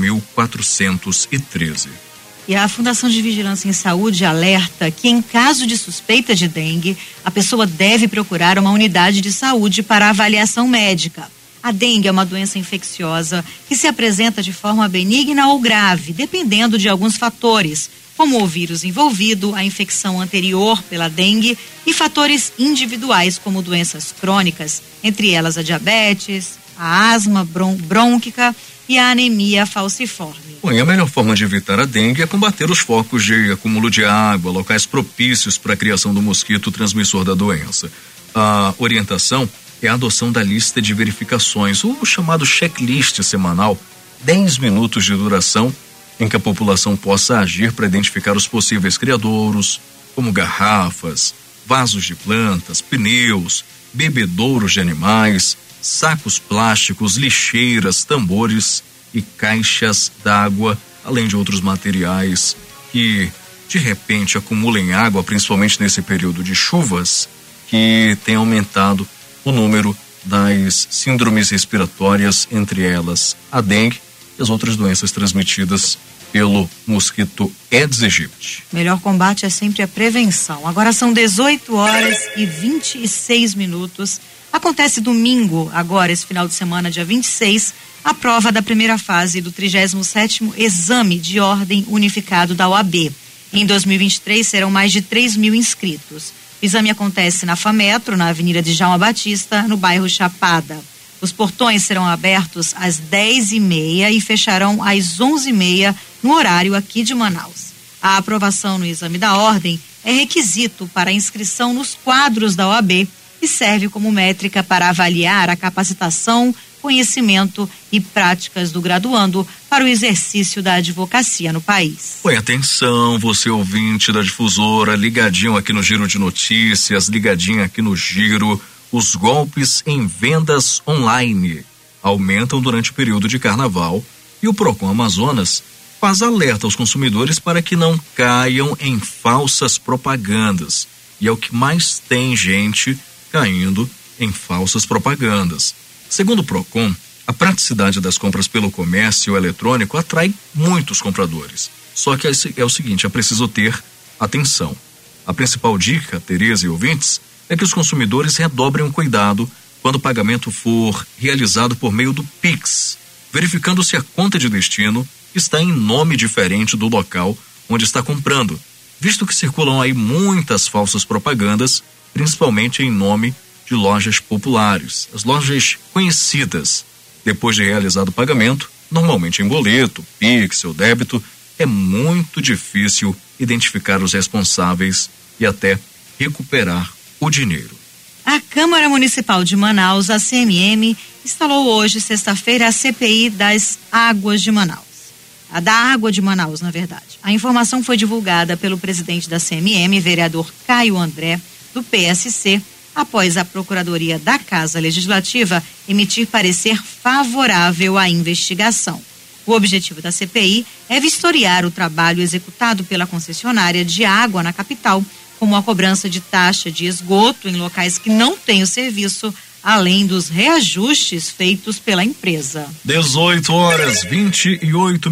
3.413. E a Fundação de Vigilância em Saúde alerta que, em caso de suspeita de dengue, a pessoa deve procurar uma unidade de saúde para avaliação médica. A dengue é uma doença infecciosa que se apresenta de forma benigna ou grave, dependendo de alguns fatores, como o vírus envolvido, a infecção anterior pela dengue e fatores individuais, como doenças crônicas, entre elas a diabetes, a asma brônquica e a anemia falciforme. Bom, e a melhor forma de evitar a dengue é combater os focos de acúmulo de água, locais propícios para a criação do mosquito transmissor da doença. A orientação é a adoção da lista de verificações, o chamado checklist semanal, 10 minutos de duração, em que a população possa agir para identificar os possíveis criadouros, como garrafas, vasos de plantas, pneus, bebedouros de animais, sacos plásticos, lixeiras, tambores e caixas d'água, além de outros materiais que de repente acumulem água, principalmente nesse período de chuvas, que tem aumentado o número das síndromes respiratórias, entre elas a dengue e as outras doenças transmitidas pelo mosquito Aedes aegypti. Melhor combate é sempre a prevenção. Agora são 18h26. Acontece domingo, agora esse final de semana, dia 26, a prova da primeira fase do 37º Exame de Ordem Unificado da OAB. Em 2023 serão mais de 3.000 inscritos. O exame acontece na FAMetro, na Avenida Djalma Batista, no bairro Chapada. Os portões serão abertos às 10h30 e fecharão às 11h30 no horário aqui de Manaus. A aprovação no exame da ordem é requisito para a inscrição nos quadros da OAB e serve como métrica para avaliar a capacitação, conhecimento e práticas do graduando para o exercício da advocacia no país. Põe atenção, você ouvinte da Difusora, ligadinho aqui no Giro de Notícias, ligadinho aqui no Giro. Os golpes em vendas online aumentam durante o período de carnaval e o Procon Amazonas faz alerta aos consumidores para que não caiam em falsas propagandas. E é o que mais tem gente caindo em falsas propagandas. Segundo o Procon, a praticidade das compras pelo comércio eletrônico atrai muitos compradores. Só que é o seguinte, é preciso ter atenção. A principal dica, Tereza e ouvintes, é que os consumidores redobrem o cuidado quando o pagamento for realizado por meio do Pix, verificando se a conta de destino está em nome diferente do local onde está comprando, visto que circulam aí muitas falsas propagandas, principalmente em nome de lojas populares, as lojas conhecidas. Depois de realizado o pagamento, normalmente em boleto, Pix ou débito, é muito difícil identificar os responsáveis e até recuperar o dinheiro. A Câmara Municipal de Manaus, a CMM, instalou hoje, sexta-feira, a CPI das Águas de Manaus. A da Água de Manaus, na verdade. A informação foi divulgada pelo presidente da CMM, vereador Caio André, do PSC, após a Procuradoria da Casa Legislativa emitir parecer favorável à investigação. O objetivo da CPI é vistoriar o trabalho executado pela concessionária de água na capital, como a cobrança de taxa de esgoto em locais que não têm o serviço, além dos reajustes feitos pela empresa. 18h28,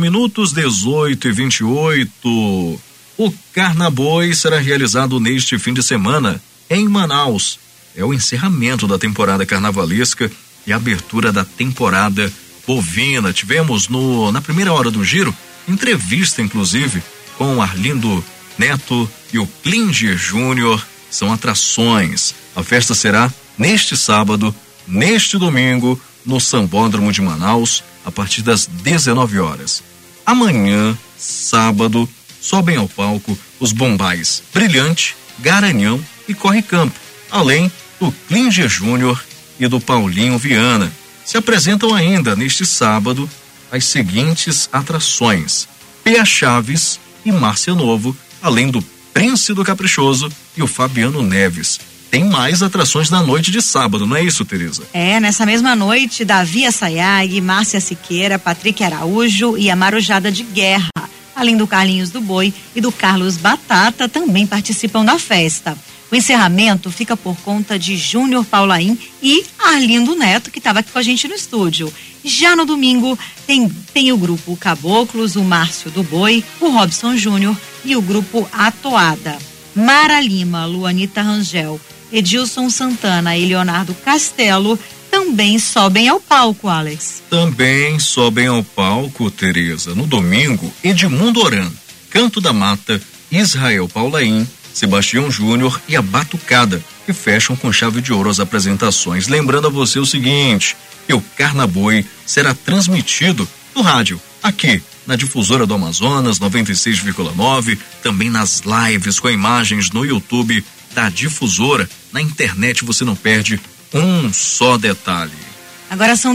18h28. O Carnaboi será realizado neste fim de semana em Manaus. É o encerramento da temporada carnavalesca e a abertura da temporada bovina. Tivemos na primeira hora do giro, entrevista inclusive com o Arlindo Neto e o Klinger Júnior. São atrações. A festa será neste sábado, neste domingo, no Sambódromo de Manaus, a partir das 19 horas. Amanhã, sábado, sobem ao palco os bombais Brilhante, Garanhão e Corre Campo, além do Klinger Júnior e do Paulinho Viana. Se apresentam ainda neste sábado as seguintes atrações: Pia Chaves e Márcia Novo, além do Príncipe do Caprichoso e o Fabiano Neves. tem mais atrações na noite de sábado, não é isso, Tereza? Nessa mesma noite, Davi Assayag, Márcia Siqueira, Patrick Araújo e a Marujada de Guerra, além do Carlinhos do Boi e do Carlos Batata, também participam da festa. O encerramento fica por conta de Júnior Paulaim e Arlindo Neto, que estava aqui com a gente no estúdio. Já no domingo tem o grupo Caboclos, o Márcio do Boi, o Robson Júnior e o grupo Atoada. Mara Lima, Luanita Rangel, Edilson Santana e Leonardo Castelo também sobem ao palco, Alex. Também sobem ao palco, Tereza. No domingo, Edmundo Oran, Canto da Mata, Israel Paulaim, Sebastião Júnior e a Batucada, que fecham com chave de ouro as apresentações. Lembrando a você o seguinte, que o Carnaboi será transmitido no rádio, aqui na Difusora do Amazonas 96,9, também nas lives com imagens no YouTube da Difusora. Na internet você não perde um só detalhe. Agora são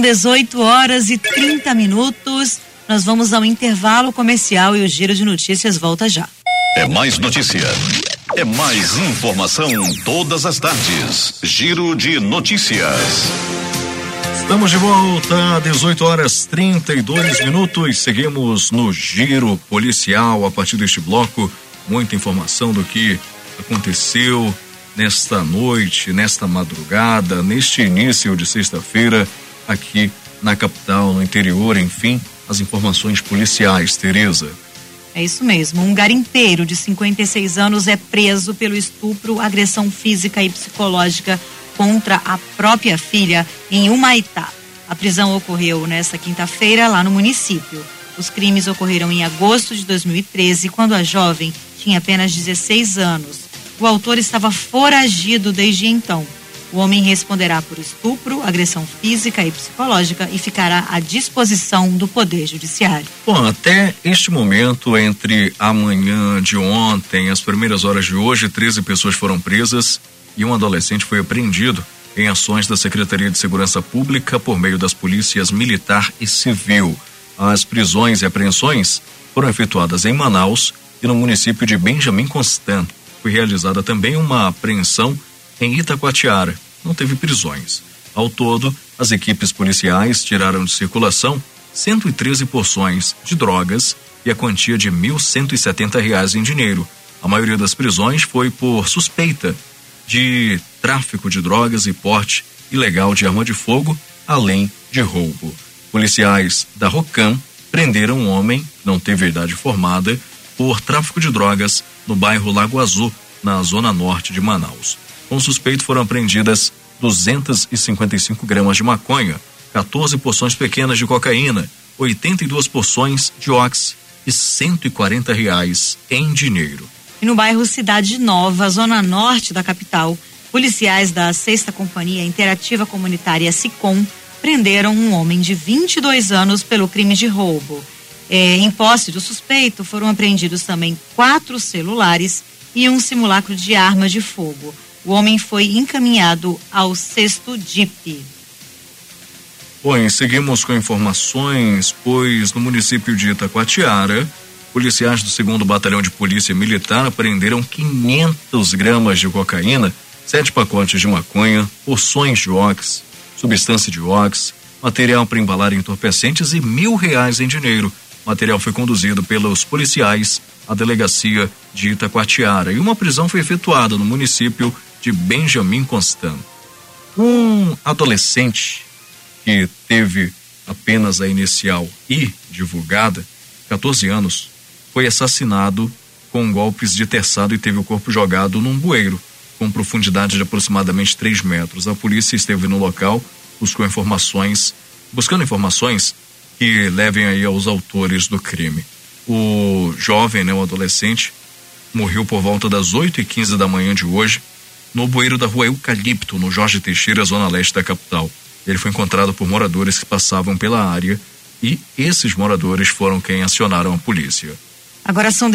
18h30. Nós vamos ao intervalo comercial e o Giro de Notícias volta já. É mais notícia. É mais informação todas as tardes. Giro de Notícias. Estamos de volta, 18h32. Seguimos no Giro Policial. A partir deste bloco, muita informação do que aconteceu nesta noite, nesta madrugada, neste início de sexta-feira, aqui na capital, no interior, enfim, as informações policiais, Tereza. É isso mesmo, um garimpeiro de 56 anos é preso pelo estupro, agressão física e psicológica contra a própria filha em Humaitá. A prisão ocorreu nesta quinta-feira lá no município. Os crimes ocorreram em agosto de 2013, quando a jovem tinha apenas 16 anos. O autor estava foragido desde então. O homem responderá por estupro, agressão física e psicológica e ficará à disposição do Poder Judiciário. Bom, até este momento, entre a manhã de ontem e as primeiras horas de hoje, 13 pessoas foram presas e um adolescente foi apreendido em ações da Secretaria de Segurança Pública por meio das polícias militar e civil. As prisões e apreensões foram efetuadas em Manaus e no município de Benjamin Constant. Foi realizada também uma apreensão em Itacoatiara. Não teve prisões. Ao todo, as equipes policiais tiraram de circulação 113 porções de drogas e a quantia de R$ 1.170 em dinheiro. A maioria das prisões foi por suspeita de tráfico de drogas e porte ilegal de arma de fogo, além de roubo. Policiais da Rocam prenderam um homem, não teve idade formada, por tráfico de drogas no bairro Lago Azul, na zona norte de Manaus. Com o suspeito foram apreendidas 255 gramas de maconha, 14 porções pequenas de cocaína, 82 porções de ox e R$ 140 em dinheiro. E no bairro Cidade Nova, zona norte da capital, policiais da 6ª Companhia Interativa Comunitária SICOM prenderam um homem de 22 anos pelo crime de roubo. Em posse do suspeito foram apreendidos também 4 celulares e um simulacro de arma de fogo. O homem foi encaminhado ao 6º DIP. Bom, seguimos com informações, pois no município de Itacoatiara, policiais do 2º Batalhão de Polícia Militar apreenderam 500 gramas de cocaína, 7 pacotes de maconha, porções de ox, substância de ox, material para embalar entorpecentes e R$ 1.000 em dinheiro. O material foi conduzido pelos policiais à delegacia de Itacoatiara e uma prisão foi efetuada no município de Benjamin Constant. Um adolescente que teve apenas a inicial I divulgada, 14 anos, foi assassinado com golpes de terçado e teve o corpo jogado num bueiro com profundidade de aproximadamente 3 metros. A polícia esteve no local, buscando informações que levem aí aos autores do crime. O jovem, o adolescente, morreu por volta das 8h15 da manhã de hoje, no bueiro da rua Eucalipto, no Jorge Teixeira, zona leste da capital. Ele foi encontrado por moradores que passavam pela área e esses moradores foram quem acionaram a polícia. Agora são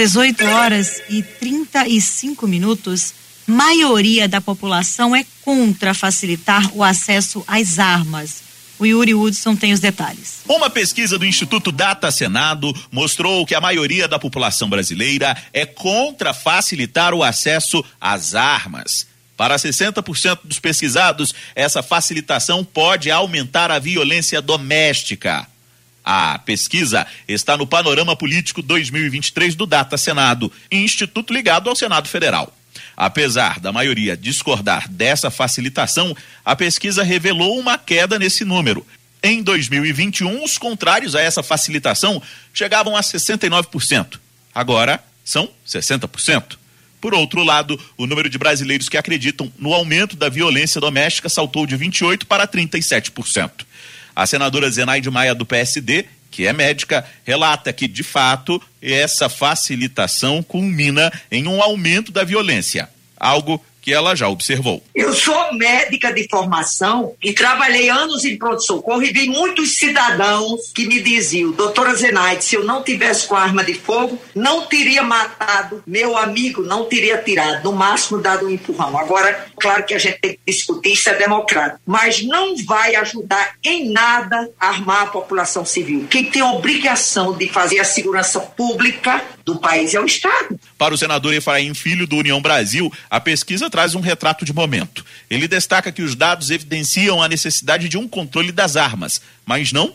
18h35. Maioria da população é contra facilitar o acesso às armas. O Yuri Hudson tem os detalhes. Uma pesquisa do Instituto Data Senado mostrou que a maioria da população brasileira é contra facilitar o acesso às armas. Para 60% dos pesquisados, essa facilitação pode aumentar a violência doméstica. A pesquisa está no Panorama Político 2023 do Data Senado, instituto ligado ao Senado Federal. Apesar da maioria discordar dessa facilitação, a pesquisa revelou uma queda nesse número. Em 2021, os contrários a essa facilitação chegavam a 69%. Agora, são 60%. Por outro lado, o número de brasileiros que acreditam no aumento da violência doméstica saltou de 28% para 37%. A senadora Zenaide Maia, do PSD, que é médica, relata que, de fato, essa facilitação culmina em um aumento da violência, algo que ela já observou. Eu sou médica de formação e trabalhei anos em pronto-socorro e vi muitos cidadãos que me diziam: doutora Zenaide, se eu não tivesse com arma de fogo, não teria matado meu amigo, não teria tirado, no máximo dado um empurrão. Agora, claro que a gente tem que discutir, isso é democrático, mas não vai ajudar em nada a armar a população civil. Quem tem a obrigação de fazer a segurança pública do país é o Estado. Para o senador Efraim Filho, do União Brasil, a pesquisa traz um retrato de momento. Ele destaca que os dados evidenciam a necessidade de um controle das armas, mas não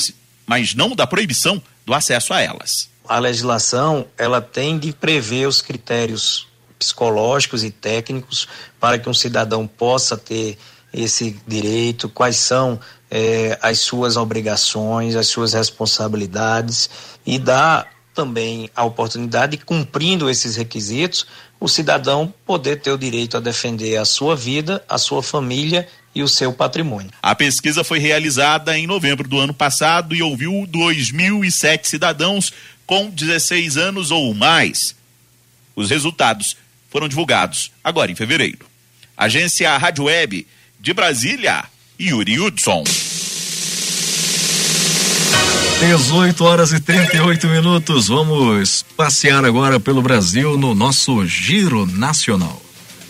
da proibição do acesso a elas. A legislação, ela tem de prever os critérios psicológicos e técnicos para que um cidadão possa ter esse direito, quais são as suas obrigações, as suas responsabilidades, e dá também a oportunidade de, cumprindo esses requisitos, o cidadão poder ter o direito a defender a sua vida, a sua família e o seu patrimônio. A pesquisa foi realizada em novembro do ano passado e ouviu 2.007 cidadãos com 16 anos ou mais. Os resultados foram divulgados agora em fevereiro. Agência Rádio Web de Brasília, Yuri Hudson. 18h38. Vamos passear agora pelo Brasil no nosso Giro Nacional.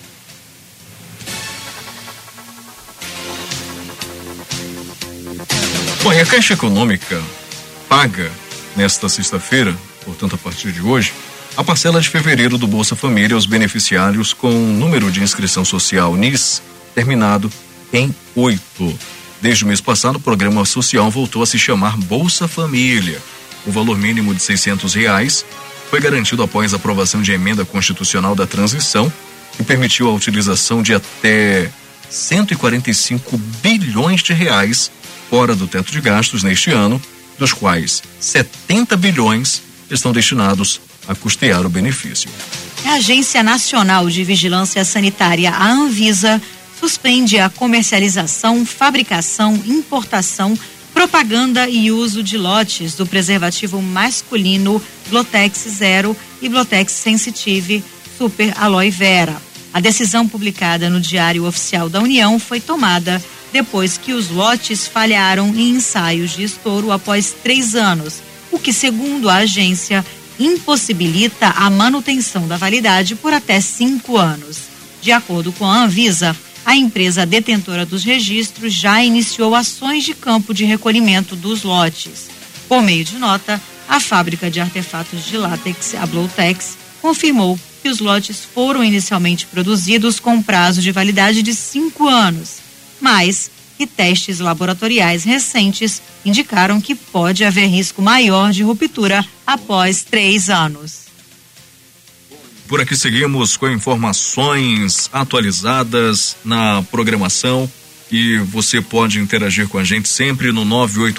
Bom, e a Caixa Econômica paga nesta sexta-feira, portanto a partir de hoje, a parcela de fevereiro do Bolsa Família aos beneficiários com número de inscrição social NIS terminado em 8. Desde o mês passado, o programa social voltou a se chamar Bolsa Família. O valor mínimo de R$600 foi garantido após a aprovação de emenda constitucional da transição, que permitiu a utilização de até 145 bilhões de reais fora do teto de gastos neste ano, dos quais 70 bilhões estão destinados a custear o benefício. A Agência Nacional de Vigilância Sanitária, a Anvisa, suspende a comercialização, fabricação, importação, propaganda e uso de lotes do preservativo masculino Blotex Zero e Blotex Sensitive Super Aloe Vera. A decisão publicada no Diário Oficial da União foi tomada depois que os lotes falharam em ensaios de estouro após 3 anos, o que, segundo a agência, impossibilita a manutenção da validade por até 5 anos. De acordo com a Anvisa, a empresa detentora dos registros já iniciou ações de campo de recolhimento dos lotes. Por meio de nota, a fábrica de artefatos de látex, a Blotex, confirmou que os lotes foram inicialmente produzidos com prazo de validade de 5 anos, mas que testes laboratoriais recentes indicaram que pode haver risco maior de ruptura após 3 anos. Por aqui seguimos com informações atualizadas na programação e você pode interagir com a gente sempre no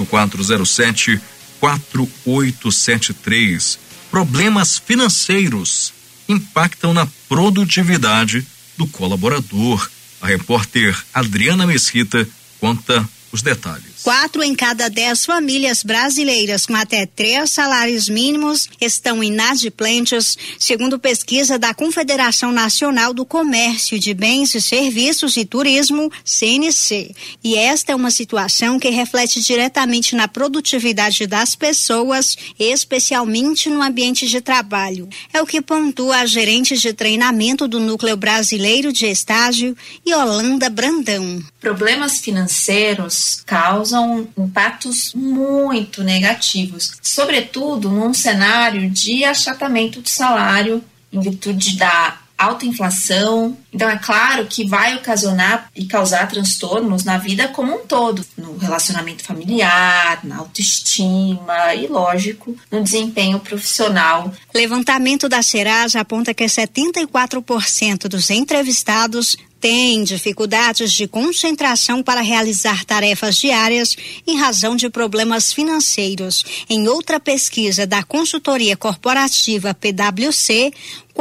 98407-4873. Problemas financeiros impactam na produtividade do colaborador. A repórter Adriana Mesquita conta os detalhes. 4 em cada 10 famílias brasileiras com até 3 salários mínimos estão inadimplentes, segundo pesquisa da Confederação Nacional do Comércio de Bens e Serviços e Turismo, CNC. E esta é uma situação que reflete diretamente na produtividade das pessoas, especialmente no ambiente de trabalho. É o que pontua a gerente de treinamento do Núcleo Brasileiro de Estágio, Yolanda Brandão. Problemas financeiros causam impactos muito negativos, sobretudo num cenário de achatamento do salário em virtude da alta inflação. Então é claro que vai ocasionar e causar transtornos na vida como um todo, no relacionamento familiar, na autoestima e, lógico, no desempenho profissional. Levantamento da Serasa aponta que 74% dos entrevistados têm dificuldades de concentração para realizar tarefas diárias em razão de problemas financeiros. Em outra pesquisa da consultoria corporativa PwC,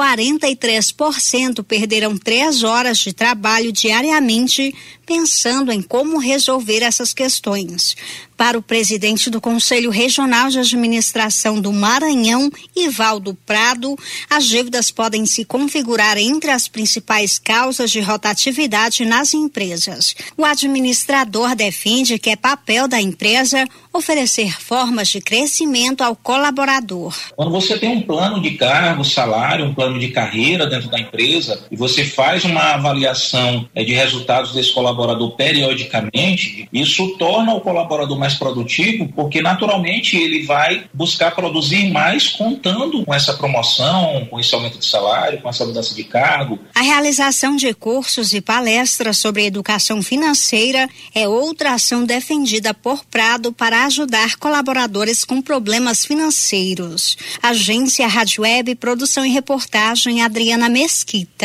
43% perderam 3 horas de trabalho diariamente pensando em como resolver essas questões. Para o presidente do Conselho Regional de Administração do Maranhão, Ivaldo Prado, as dívidas podem se configurar entre as principais causas de rotatividade nas empresas. O administrador defende que é papel da empresa oferecer formas de crescimento ao colaborador. Quando você tem um plano de cargo, salário, um plano de carreira dentro da empresa e você faz uma avaliação de resultados desse colaborador periodicamente, isso torna o colaborador mais produtivo, porque naturalmente ele vai buscar produzir mais contando com essa promoção, com esse aumento de salário, com essa mudança de cargo. A realização de cursos e palestras sobre educação financeira é outra ação defendida por Prado para ajudar colaboradores com problemas financeiros. Agência Rádio Web, produção e reportagem Adriana Mesquita.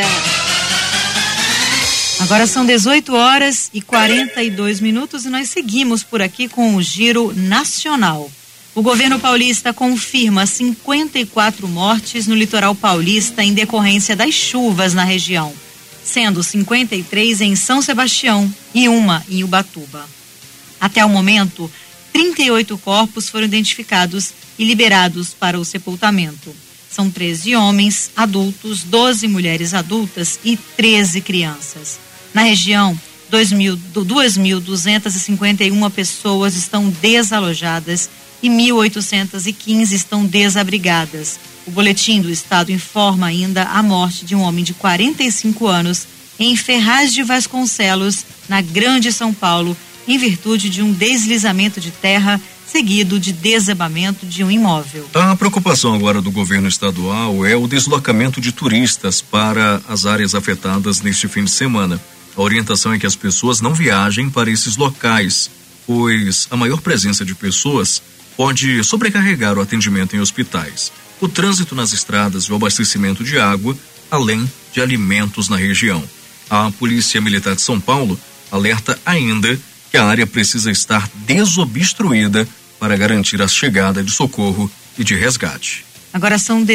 Agora são 18h42 e nós seguimos por aqui com o Giro Nacional. O governo paulista confirma 54 mortes no litoral paulista em decorrência das chuvas na região, sendo 53 em São Sebastião e 1 em Ubatuba. Até o momento, 38 corpos foram identificados e liberados para o sepultamento. São 13 homens adultos, 12 mulheres adultas e 13 crianças. Na região, 2.251 pessoas estão desalojadas e 1.815 estão desabrigadas. O boletim do estado informa ainda a morte de um homem de 45 anos em Ferraz de Vasconcelos, na Grande São Paulo, em virtude de um deslizamento de terra seguido de desabamento de um imóvel. A preocupação agora do governo estadual é o deslocamento de turistas para as áreas afetadas neste fim de semana. A orientação é que as pessoas não viajem para esses locais, pois a maior presença de pessoas pode sobrecarregar o atendimento em hospitais, o trânsito nas estradas e o abastecimento de água, além de alimentos na região. A Polícia Militar de São Paulo alerta ainda que a área precisa estar desobstruída para garantir a chegada de socorro e de resgate. Agora são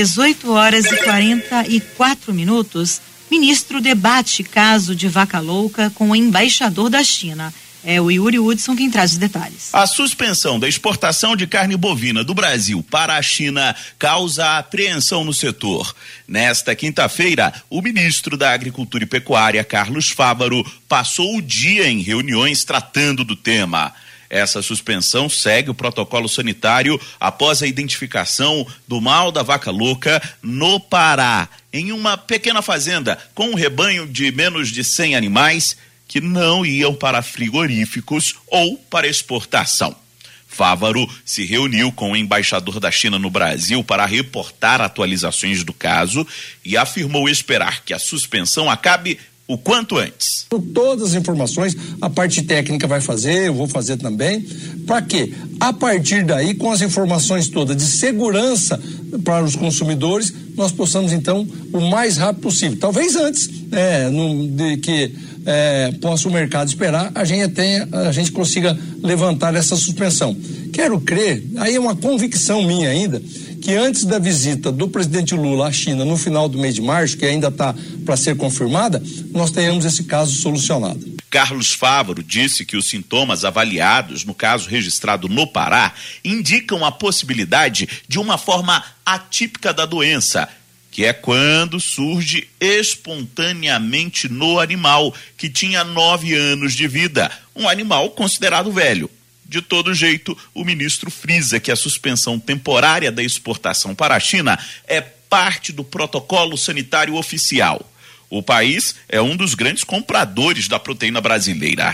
18h44. Ministro debate caso de vaca louca com o embaixador da China. É o Yuri Hudson quem traz os detalhes. A suspensão da exportação de carne bovina do Brasil para a China causa apreensão no setor. Nesta quinta-feira, o ministro da Agricultura e Pecuária, Carlos Fávaro, passou o dia em reuniões tratando do tema. Essa suspensão segue o protocolo sanitário após a identificação do mal da vaca louca no Pará, em uma pequena fazenda com um rebanho de menos de 100 animais que não iam para frigoríficos ou para exportação. Fávaro se reuniu com o embaixador da China no Brasil para reportar atualizações do caso e afirmou esperar que a suspensão acabe o quanto antes. Todas as informações, a parte técnica vai fazer, eu vou fazer também, para quê? A partir daí, com as informações todas de segurança para os consumidores, nós possamos então, o mais rápido possível, talvez antes de que possa o mercado esperar, a gente consiga levantar essa suspensão. Quero crer, aí é uma convicção minha ainda, que antes da visita do presidente Lula à China no final do mês de março, que ainda está para ser confirmada, nós tenhamos esse caso solucionado. Carlos Fávaro disse que os sintomas avaliados no caso registrado no Pará indicam a possibilidade de uma forma atípica da doença, que é quando surge espontaneamente no animal, que tinha 9 anos de vida, um animal considerado velho. De todo jeito, o ministro frisa que a suspensão temporária da exportação para a China é parte do protocolo sanitário oficial. O país é um dos grandes compradores da proteína brasileira.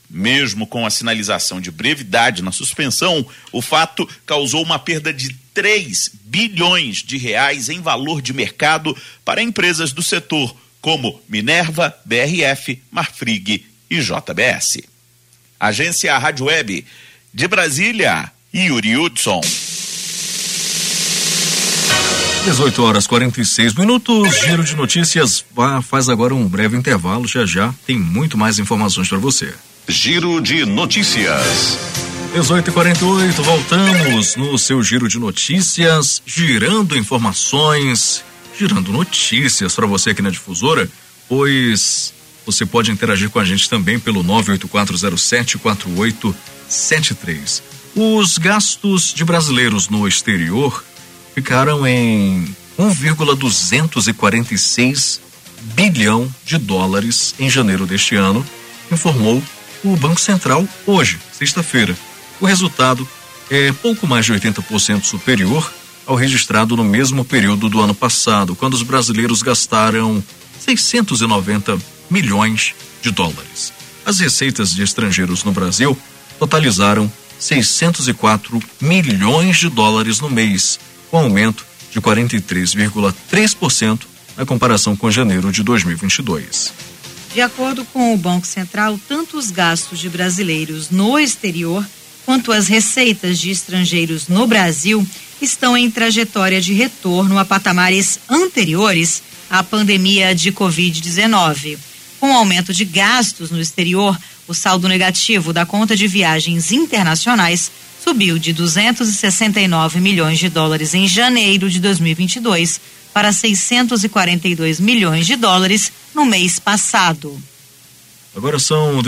Mesmo com a sinalização de brevidade na suspensão, o fato causou uma perda de 3 bilhões de reais em valor de mercado para empresas do setor, como Minerva, BRF, Marfrig e JBS. Agência Rádio Web de Brasília, Yuri Hudson. 18h46, Giro de Notícias faz agora um breve intervalo, já tem muito mais informações para você. Giro de Notícias. 18h48, voltamos no seu Giro de Notícias, girando informações, girando notícias para você aqui na Difusora, pois você pode interagir com a gente também pelo 984074873. Os gastos de brasileiros no exterior ficaram em 1,246 bilhão de dólares em janeiro deste ano, informou o Banco Central hoje, sexta-feira. O resultado é pouco mais de 80% superior ao registrado no mesmo período do ano passado, quando os brasileiros gastaram 690 milhões de dólares. As receitas de estrangeiros no Brasil totalizaram 604 milhões de dólares no mês, com aumento de 43,3% na comparação com janeiro de 2022. De acordo com o Banco Central, tanto os gastos de brasileiros no exterior quanto as receitas de estrangeiros no Brasil estão em trajetória de retorno a patamares anteriores à pandemia de Covid-19. Com o aumento de gastos no exterior, o saldo negativo da conta de viagens internacionais subiu de 269 milhões de dólares em janeiro de 2022 para 642 milhões de dólares no mês passado. Agora são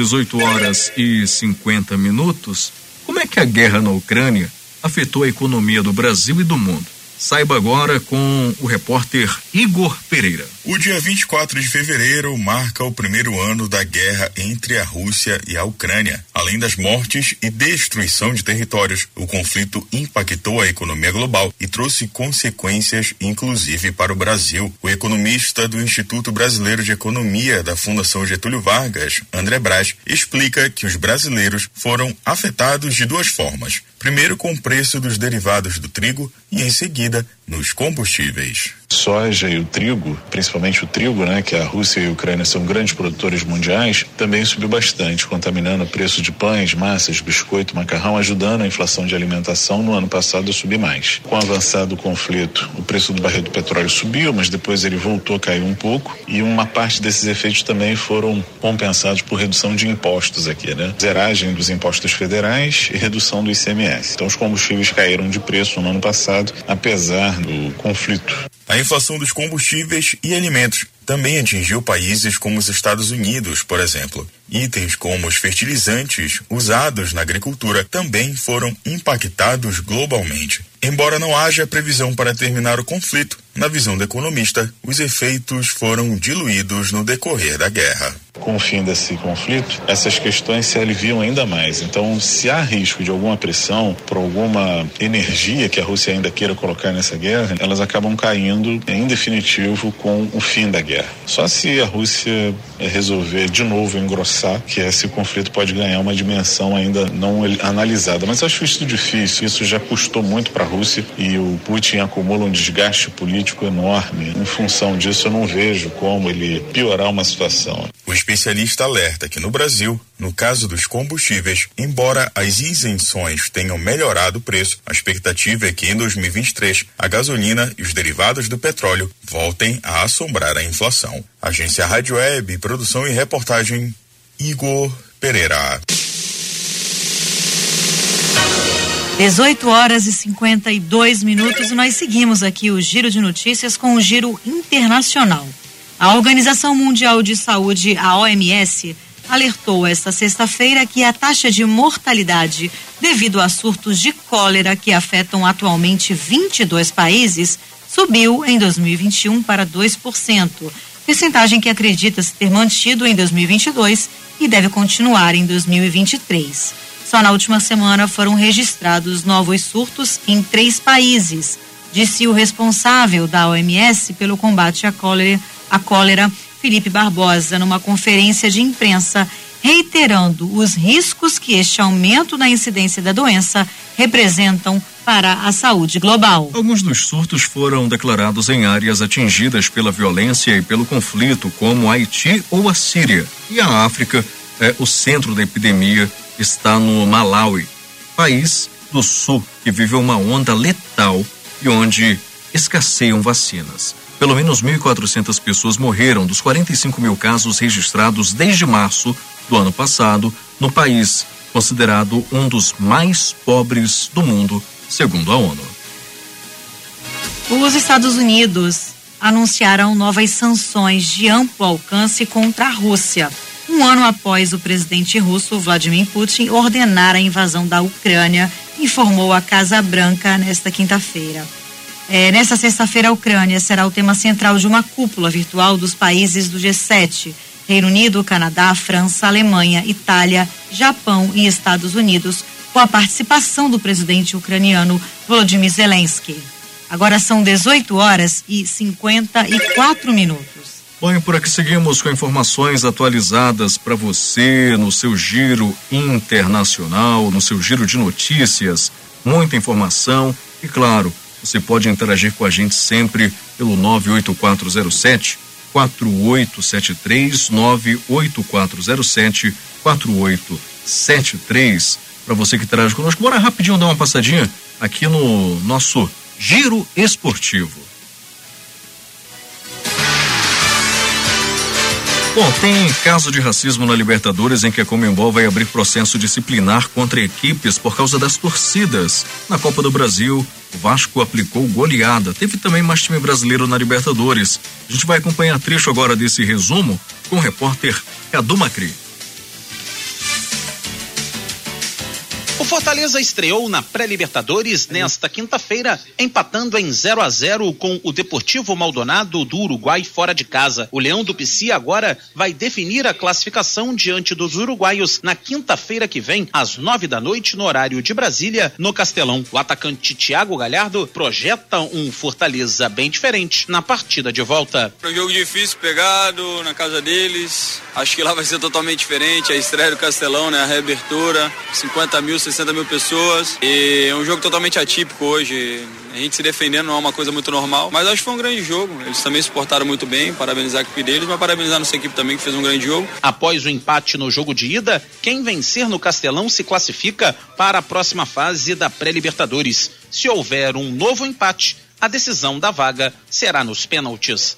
18h50. Como é que a guerra na Ucrânia afetou a economia do Brasil e do mundo? Saiba agora com o repórter Igor Pereira. O dia 24 de fevereiro marca o primeiro ano da guerra entre a Rússia e a Ucrânia. Além das mortes e destruição de territórios, o conflito impactou a economia global e trouxe consequências, inclusive para o Brasil. O economista do Instituto Brasileiro de Economia da Fundação Getúlio Vargas, André Braz, explica que os brasileiros foram afetados de duas formas. Primeiro, com o preço dos derivados do trigo e, em seguida, nos combustíveis. Soja e o trigo, principalmente o trigo, né, que a Rússia e a Ucrânia são grandes produtores mundiais, também subiu bastante, contaminando o preço de pães, massas, biscoito, macarrão, ajudando a inflação de alimentação no ano passado a subir mais. Com o avançar do conflito, o preço do barril do petróleo subiu, mas depois ele voltou a cair um pouco, e uma parte desses efeitos também foram compensados por redução de impostos aqui, né? Zeragem dos impostos federais e redução do ICMS. Então os combustíveis caíram de preço no ano passado, apesar do conflito. A inflação dos combustíveis e alimentos também atingiu países como os Estados Unidos, por exemplo. Itens como os fertilizantes usados na agricultura também foram impactados globalmente. Embora não haja previsão para terminar o conflito, na visão do economista, os efeitos foram diluídos no decorrer da guerra. Com o fim desse conflito, essas questões se aliviam ainda mais. Então, se há risco de alguma pressão por alguma energia que a Rússia ainda queira colocar nessa guerra, elas acabam caindo em definitivo com o fim da guerra. Só se a Rússia resolver de novo engrossar, que esse conflito pode ganhar uma dimensão ainda não analisada. Mas acho isso difícil, isso já custou muito para a Rússia e o Putin acumula um desgaste político enorme. Em função disso, eu não vejo como ele piorar uma situação. O especialista alerta que no Brasil, no caso dos combustíveis, embora as isenções tenham melhorado o preço, a expectativa é que em 2023 a gasolina e os derivados do petróleo voltem a assombrar a inflação. Agência Rádio Web, produção e reportagem, Igor Pereira. 18h52 e nós seguimos aqui o Giro de Notícias com o Giro Internacional. A Organização Mundial de Saúde, a OMS, alertou esta sexta-feira que a taxa de mortalidade devido a surtos de cólera que afetam atualmente 22 países subiu em 2021 para 2%, percentagem que acredita-se ter mantido em 2022 e deve continuar em 2023. Só na última semana foram registrados novos surtos em 3 países, disse o responsável da OMS pelo combate à cólera, Felipe Barbosa, numa conferência de imprensa reiterando os riscos que este aumento da incidência da doença representam para a saúde global. Alguns dos surtos foram declarados em áreas atingidas pela violência e pelo conflito, como Haiti ou a Síria. E a África, o centro da epidemia está no Malawi, país do sul que vive uma onda letal e onde escasseiam vacinas. Pelo menos 1.400 pessoas morreram dos 45 mil casos registrados desde março do ano passado no país, considerado um dos mais pobres do mundo, segundo a ONU. Os Estados Unidos anunciaram novas sanções de amplo alcance contra a Rússia, um ano após o presidente russo Vladimir Putin ordenar a invasão da Ucrânia, informou a Casa Branca nesta quinta-feira. Nesta sexta-feira, a Ucrânia será o tema central de uma cúpula virtual dos países do G7, Reino Unido, Canadá, França, Alemanha, Itália, Japão e Estados Unidos, com a participação do presidente ucraniano Volodymyr Zelensky. Agora são 18h54. Bom, e por aqui seguimos com informações atualizadas para você no seu giro internacional, no seu giro de notícias, muita informação e, claro, você pode interagir com a gente sempre pelo 98407-4873, 98407-4873, para você que interage conosco. Bora rapidinho dar uma passadinha aqui no nosso Giro Esportivo. Bom, tem caso de racismo na Libertadores em que a Conmebol vai abrir processo disciplinar contra equipes por causa das torcidas. Na Copa do Brasil, o Vasco aplicou goleada. Teve também mais time brasileiro na Libertadores. A gente vai acompanhar trecho agora desse resumo com o repórter Cadu Macri. O Fortaleza estreou na pré-Libertadores nesta quinta-feira, empatando em 0-0 com o Deportivo Maldonado do Uruguai fora de casa. O Leão do Pici agora vai definir a classificação diante dos uruguaios na quinta-feira que vem, às 21h, no horário de Brasília, no Castelão. O atacante Thiago Galhardo projeta um Fortaleza bem diferente na partida de volta. É um jogo difícil, pegado, na casa deles. Acho que lá vai ser totalmente diferente. A estreia do Castelão, né? A reabertura, 50 mil, 60 mil pessoas. E é um jogo totalmente atípico hoje. A gente se defendendo não é uma coisa muito normal. Mas acho que foi um grande jogo. Eles também se portaram muito bem. Parabenizar a equipe deles, mas parabenizar a nossa equipe também, que fez um grande jogo. Após o empate no jogo de ida, quem vencer no Castelão se classifica para a próxima fase da pré-Libertadores. Se houver um novo empate, a decisão da vaga será nos pênaltis.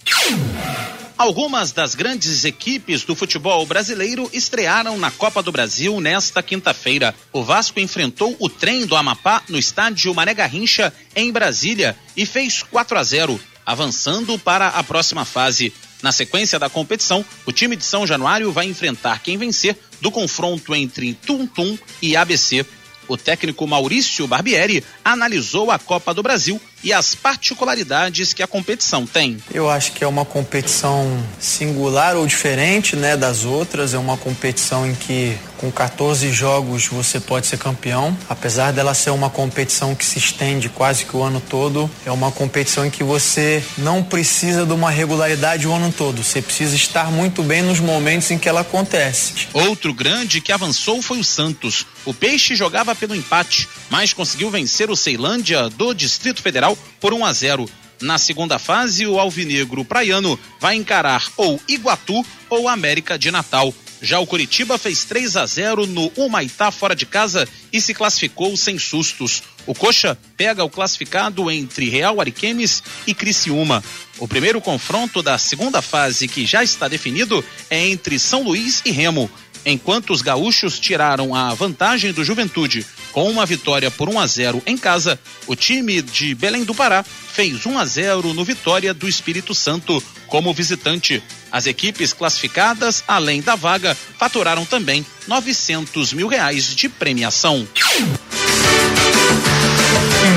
Algumas das grandes equipes do futebol brasileiro estrearam na Copa do Brasil nesta quinta-feira. O Vasco enfrentou o Trem do Amapá no estádio Mané Garrincha, em Brasília, e fez 4-0, avançando para a próxima fase. Na sequência da competição, o time de São Januário vai enfrentar quem vencer do confronto entre Tum Tum e ABC. O técnico Maurício Barbieri analisou a Copa do Brasil e as particularidades que a competição tem. Eu acho que é uma competição singular ou diferente, né, das outras. É uma competição em que com 14 jogos você pode ser campeão. Apesar dela ser uma competição que se estende quase que o ano todo, é uma competição em que você não precisa de uma regularidade o ano todo. Você precisa estar muito bem nos momentos em que ela acontece. Outro grande que avançou foi o Santos. O Peixe jogava pelo empate, mas conseguiu vencer o Ceilândia do Distrito Federal por 1-0. Na segunda fase, o alvinegro praiano vai encarar ou Iguatu ou América de Natal. Já o Coritiba fez 3-0 no Humaitá fora de casa e se classificou sem sustos. O Coxa pega o classificado entre Real Ariquemes e Criciúma. O primeiro confronto da segunda fase, que já está definido, é entre São Luís e Remo. Enquanto os gaúchos tiraram a vantagem do Juventude com uma vitória por 1-0 em casa, o time de Belém do Pará fez 1-0 no Vitória do Espírito Santo como visitante. As equipes classificadas, além da vaga, faturaram também R$900 mil de premiação. Em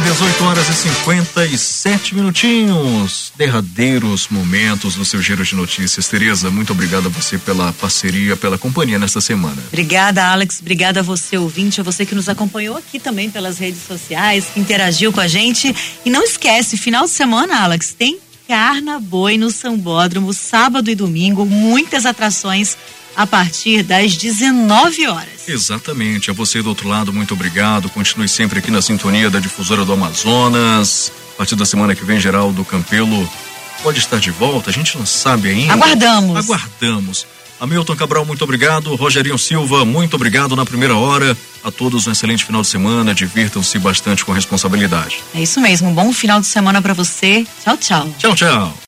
18h57, derradeiros momentos no seu Giro de Notícias. Tereza, muito obrigado a você pela parceria, pela companhia nesta semana. Obrigada, Alex, obrigada a você, ouvinte, a você que nos acompanhou aqui também pelas redes sociais, que interagiu com a gente. E não esquece, final de semana, Alex, tem Carna Boi no Sambódromo, sábado e domingo, muitas atrações a partir das 19 horas. Exatamente. A você do outro lado, muito obrigado. Continue sempre aqui na sintonia da Difusora do Amazonas. A partir da semana que vem, Geraldo Campelo pode estar de volta, a gente não sabe ainda. Aguardamos. Hamilton Cabral, muito obrigado. Rogerinho Silva, muito obrigado na primeira hora. A todos um excelente final de semana. Divirtam-se bastante com responsabilidade. É isso mesmo. Um bom final de semana para você. Tchau, tchau. Tchau, tchau.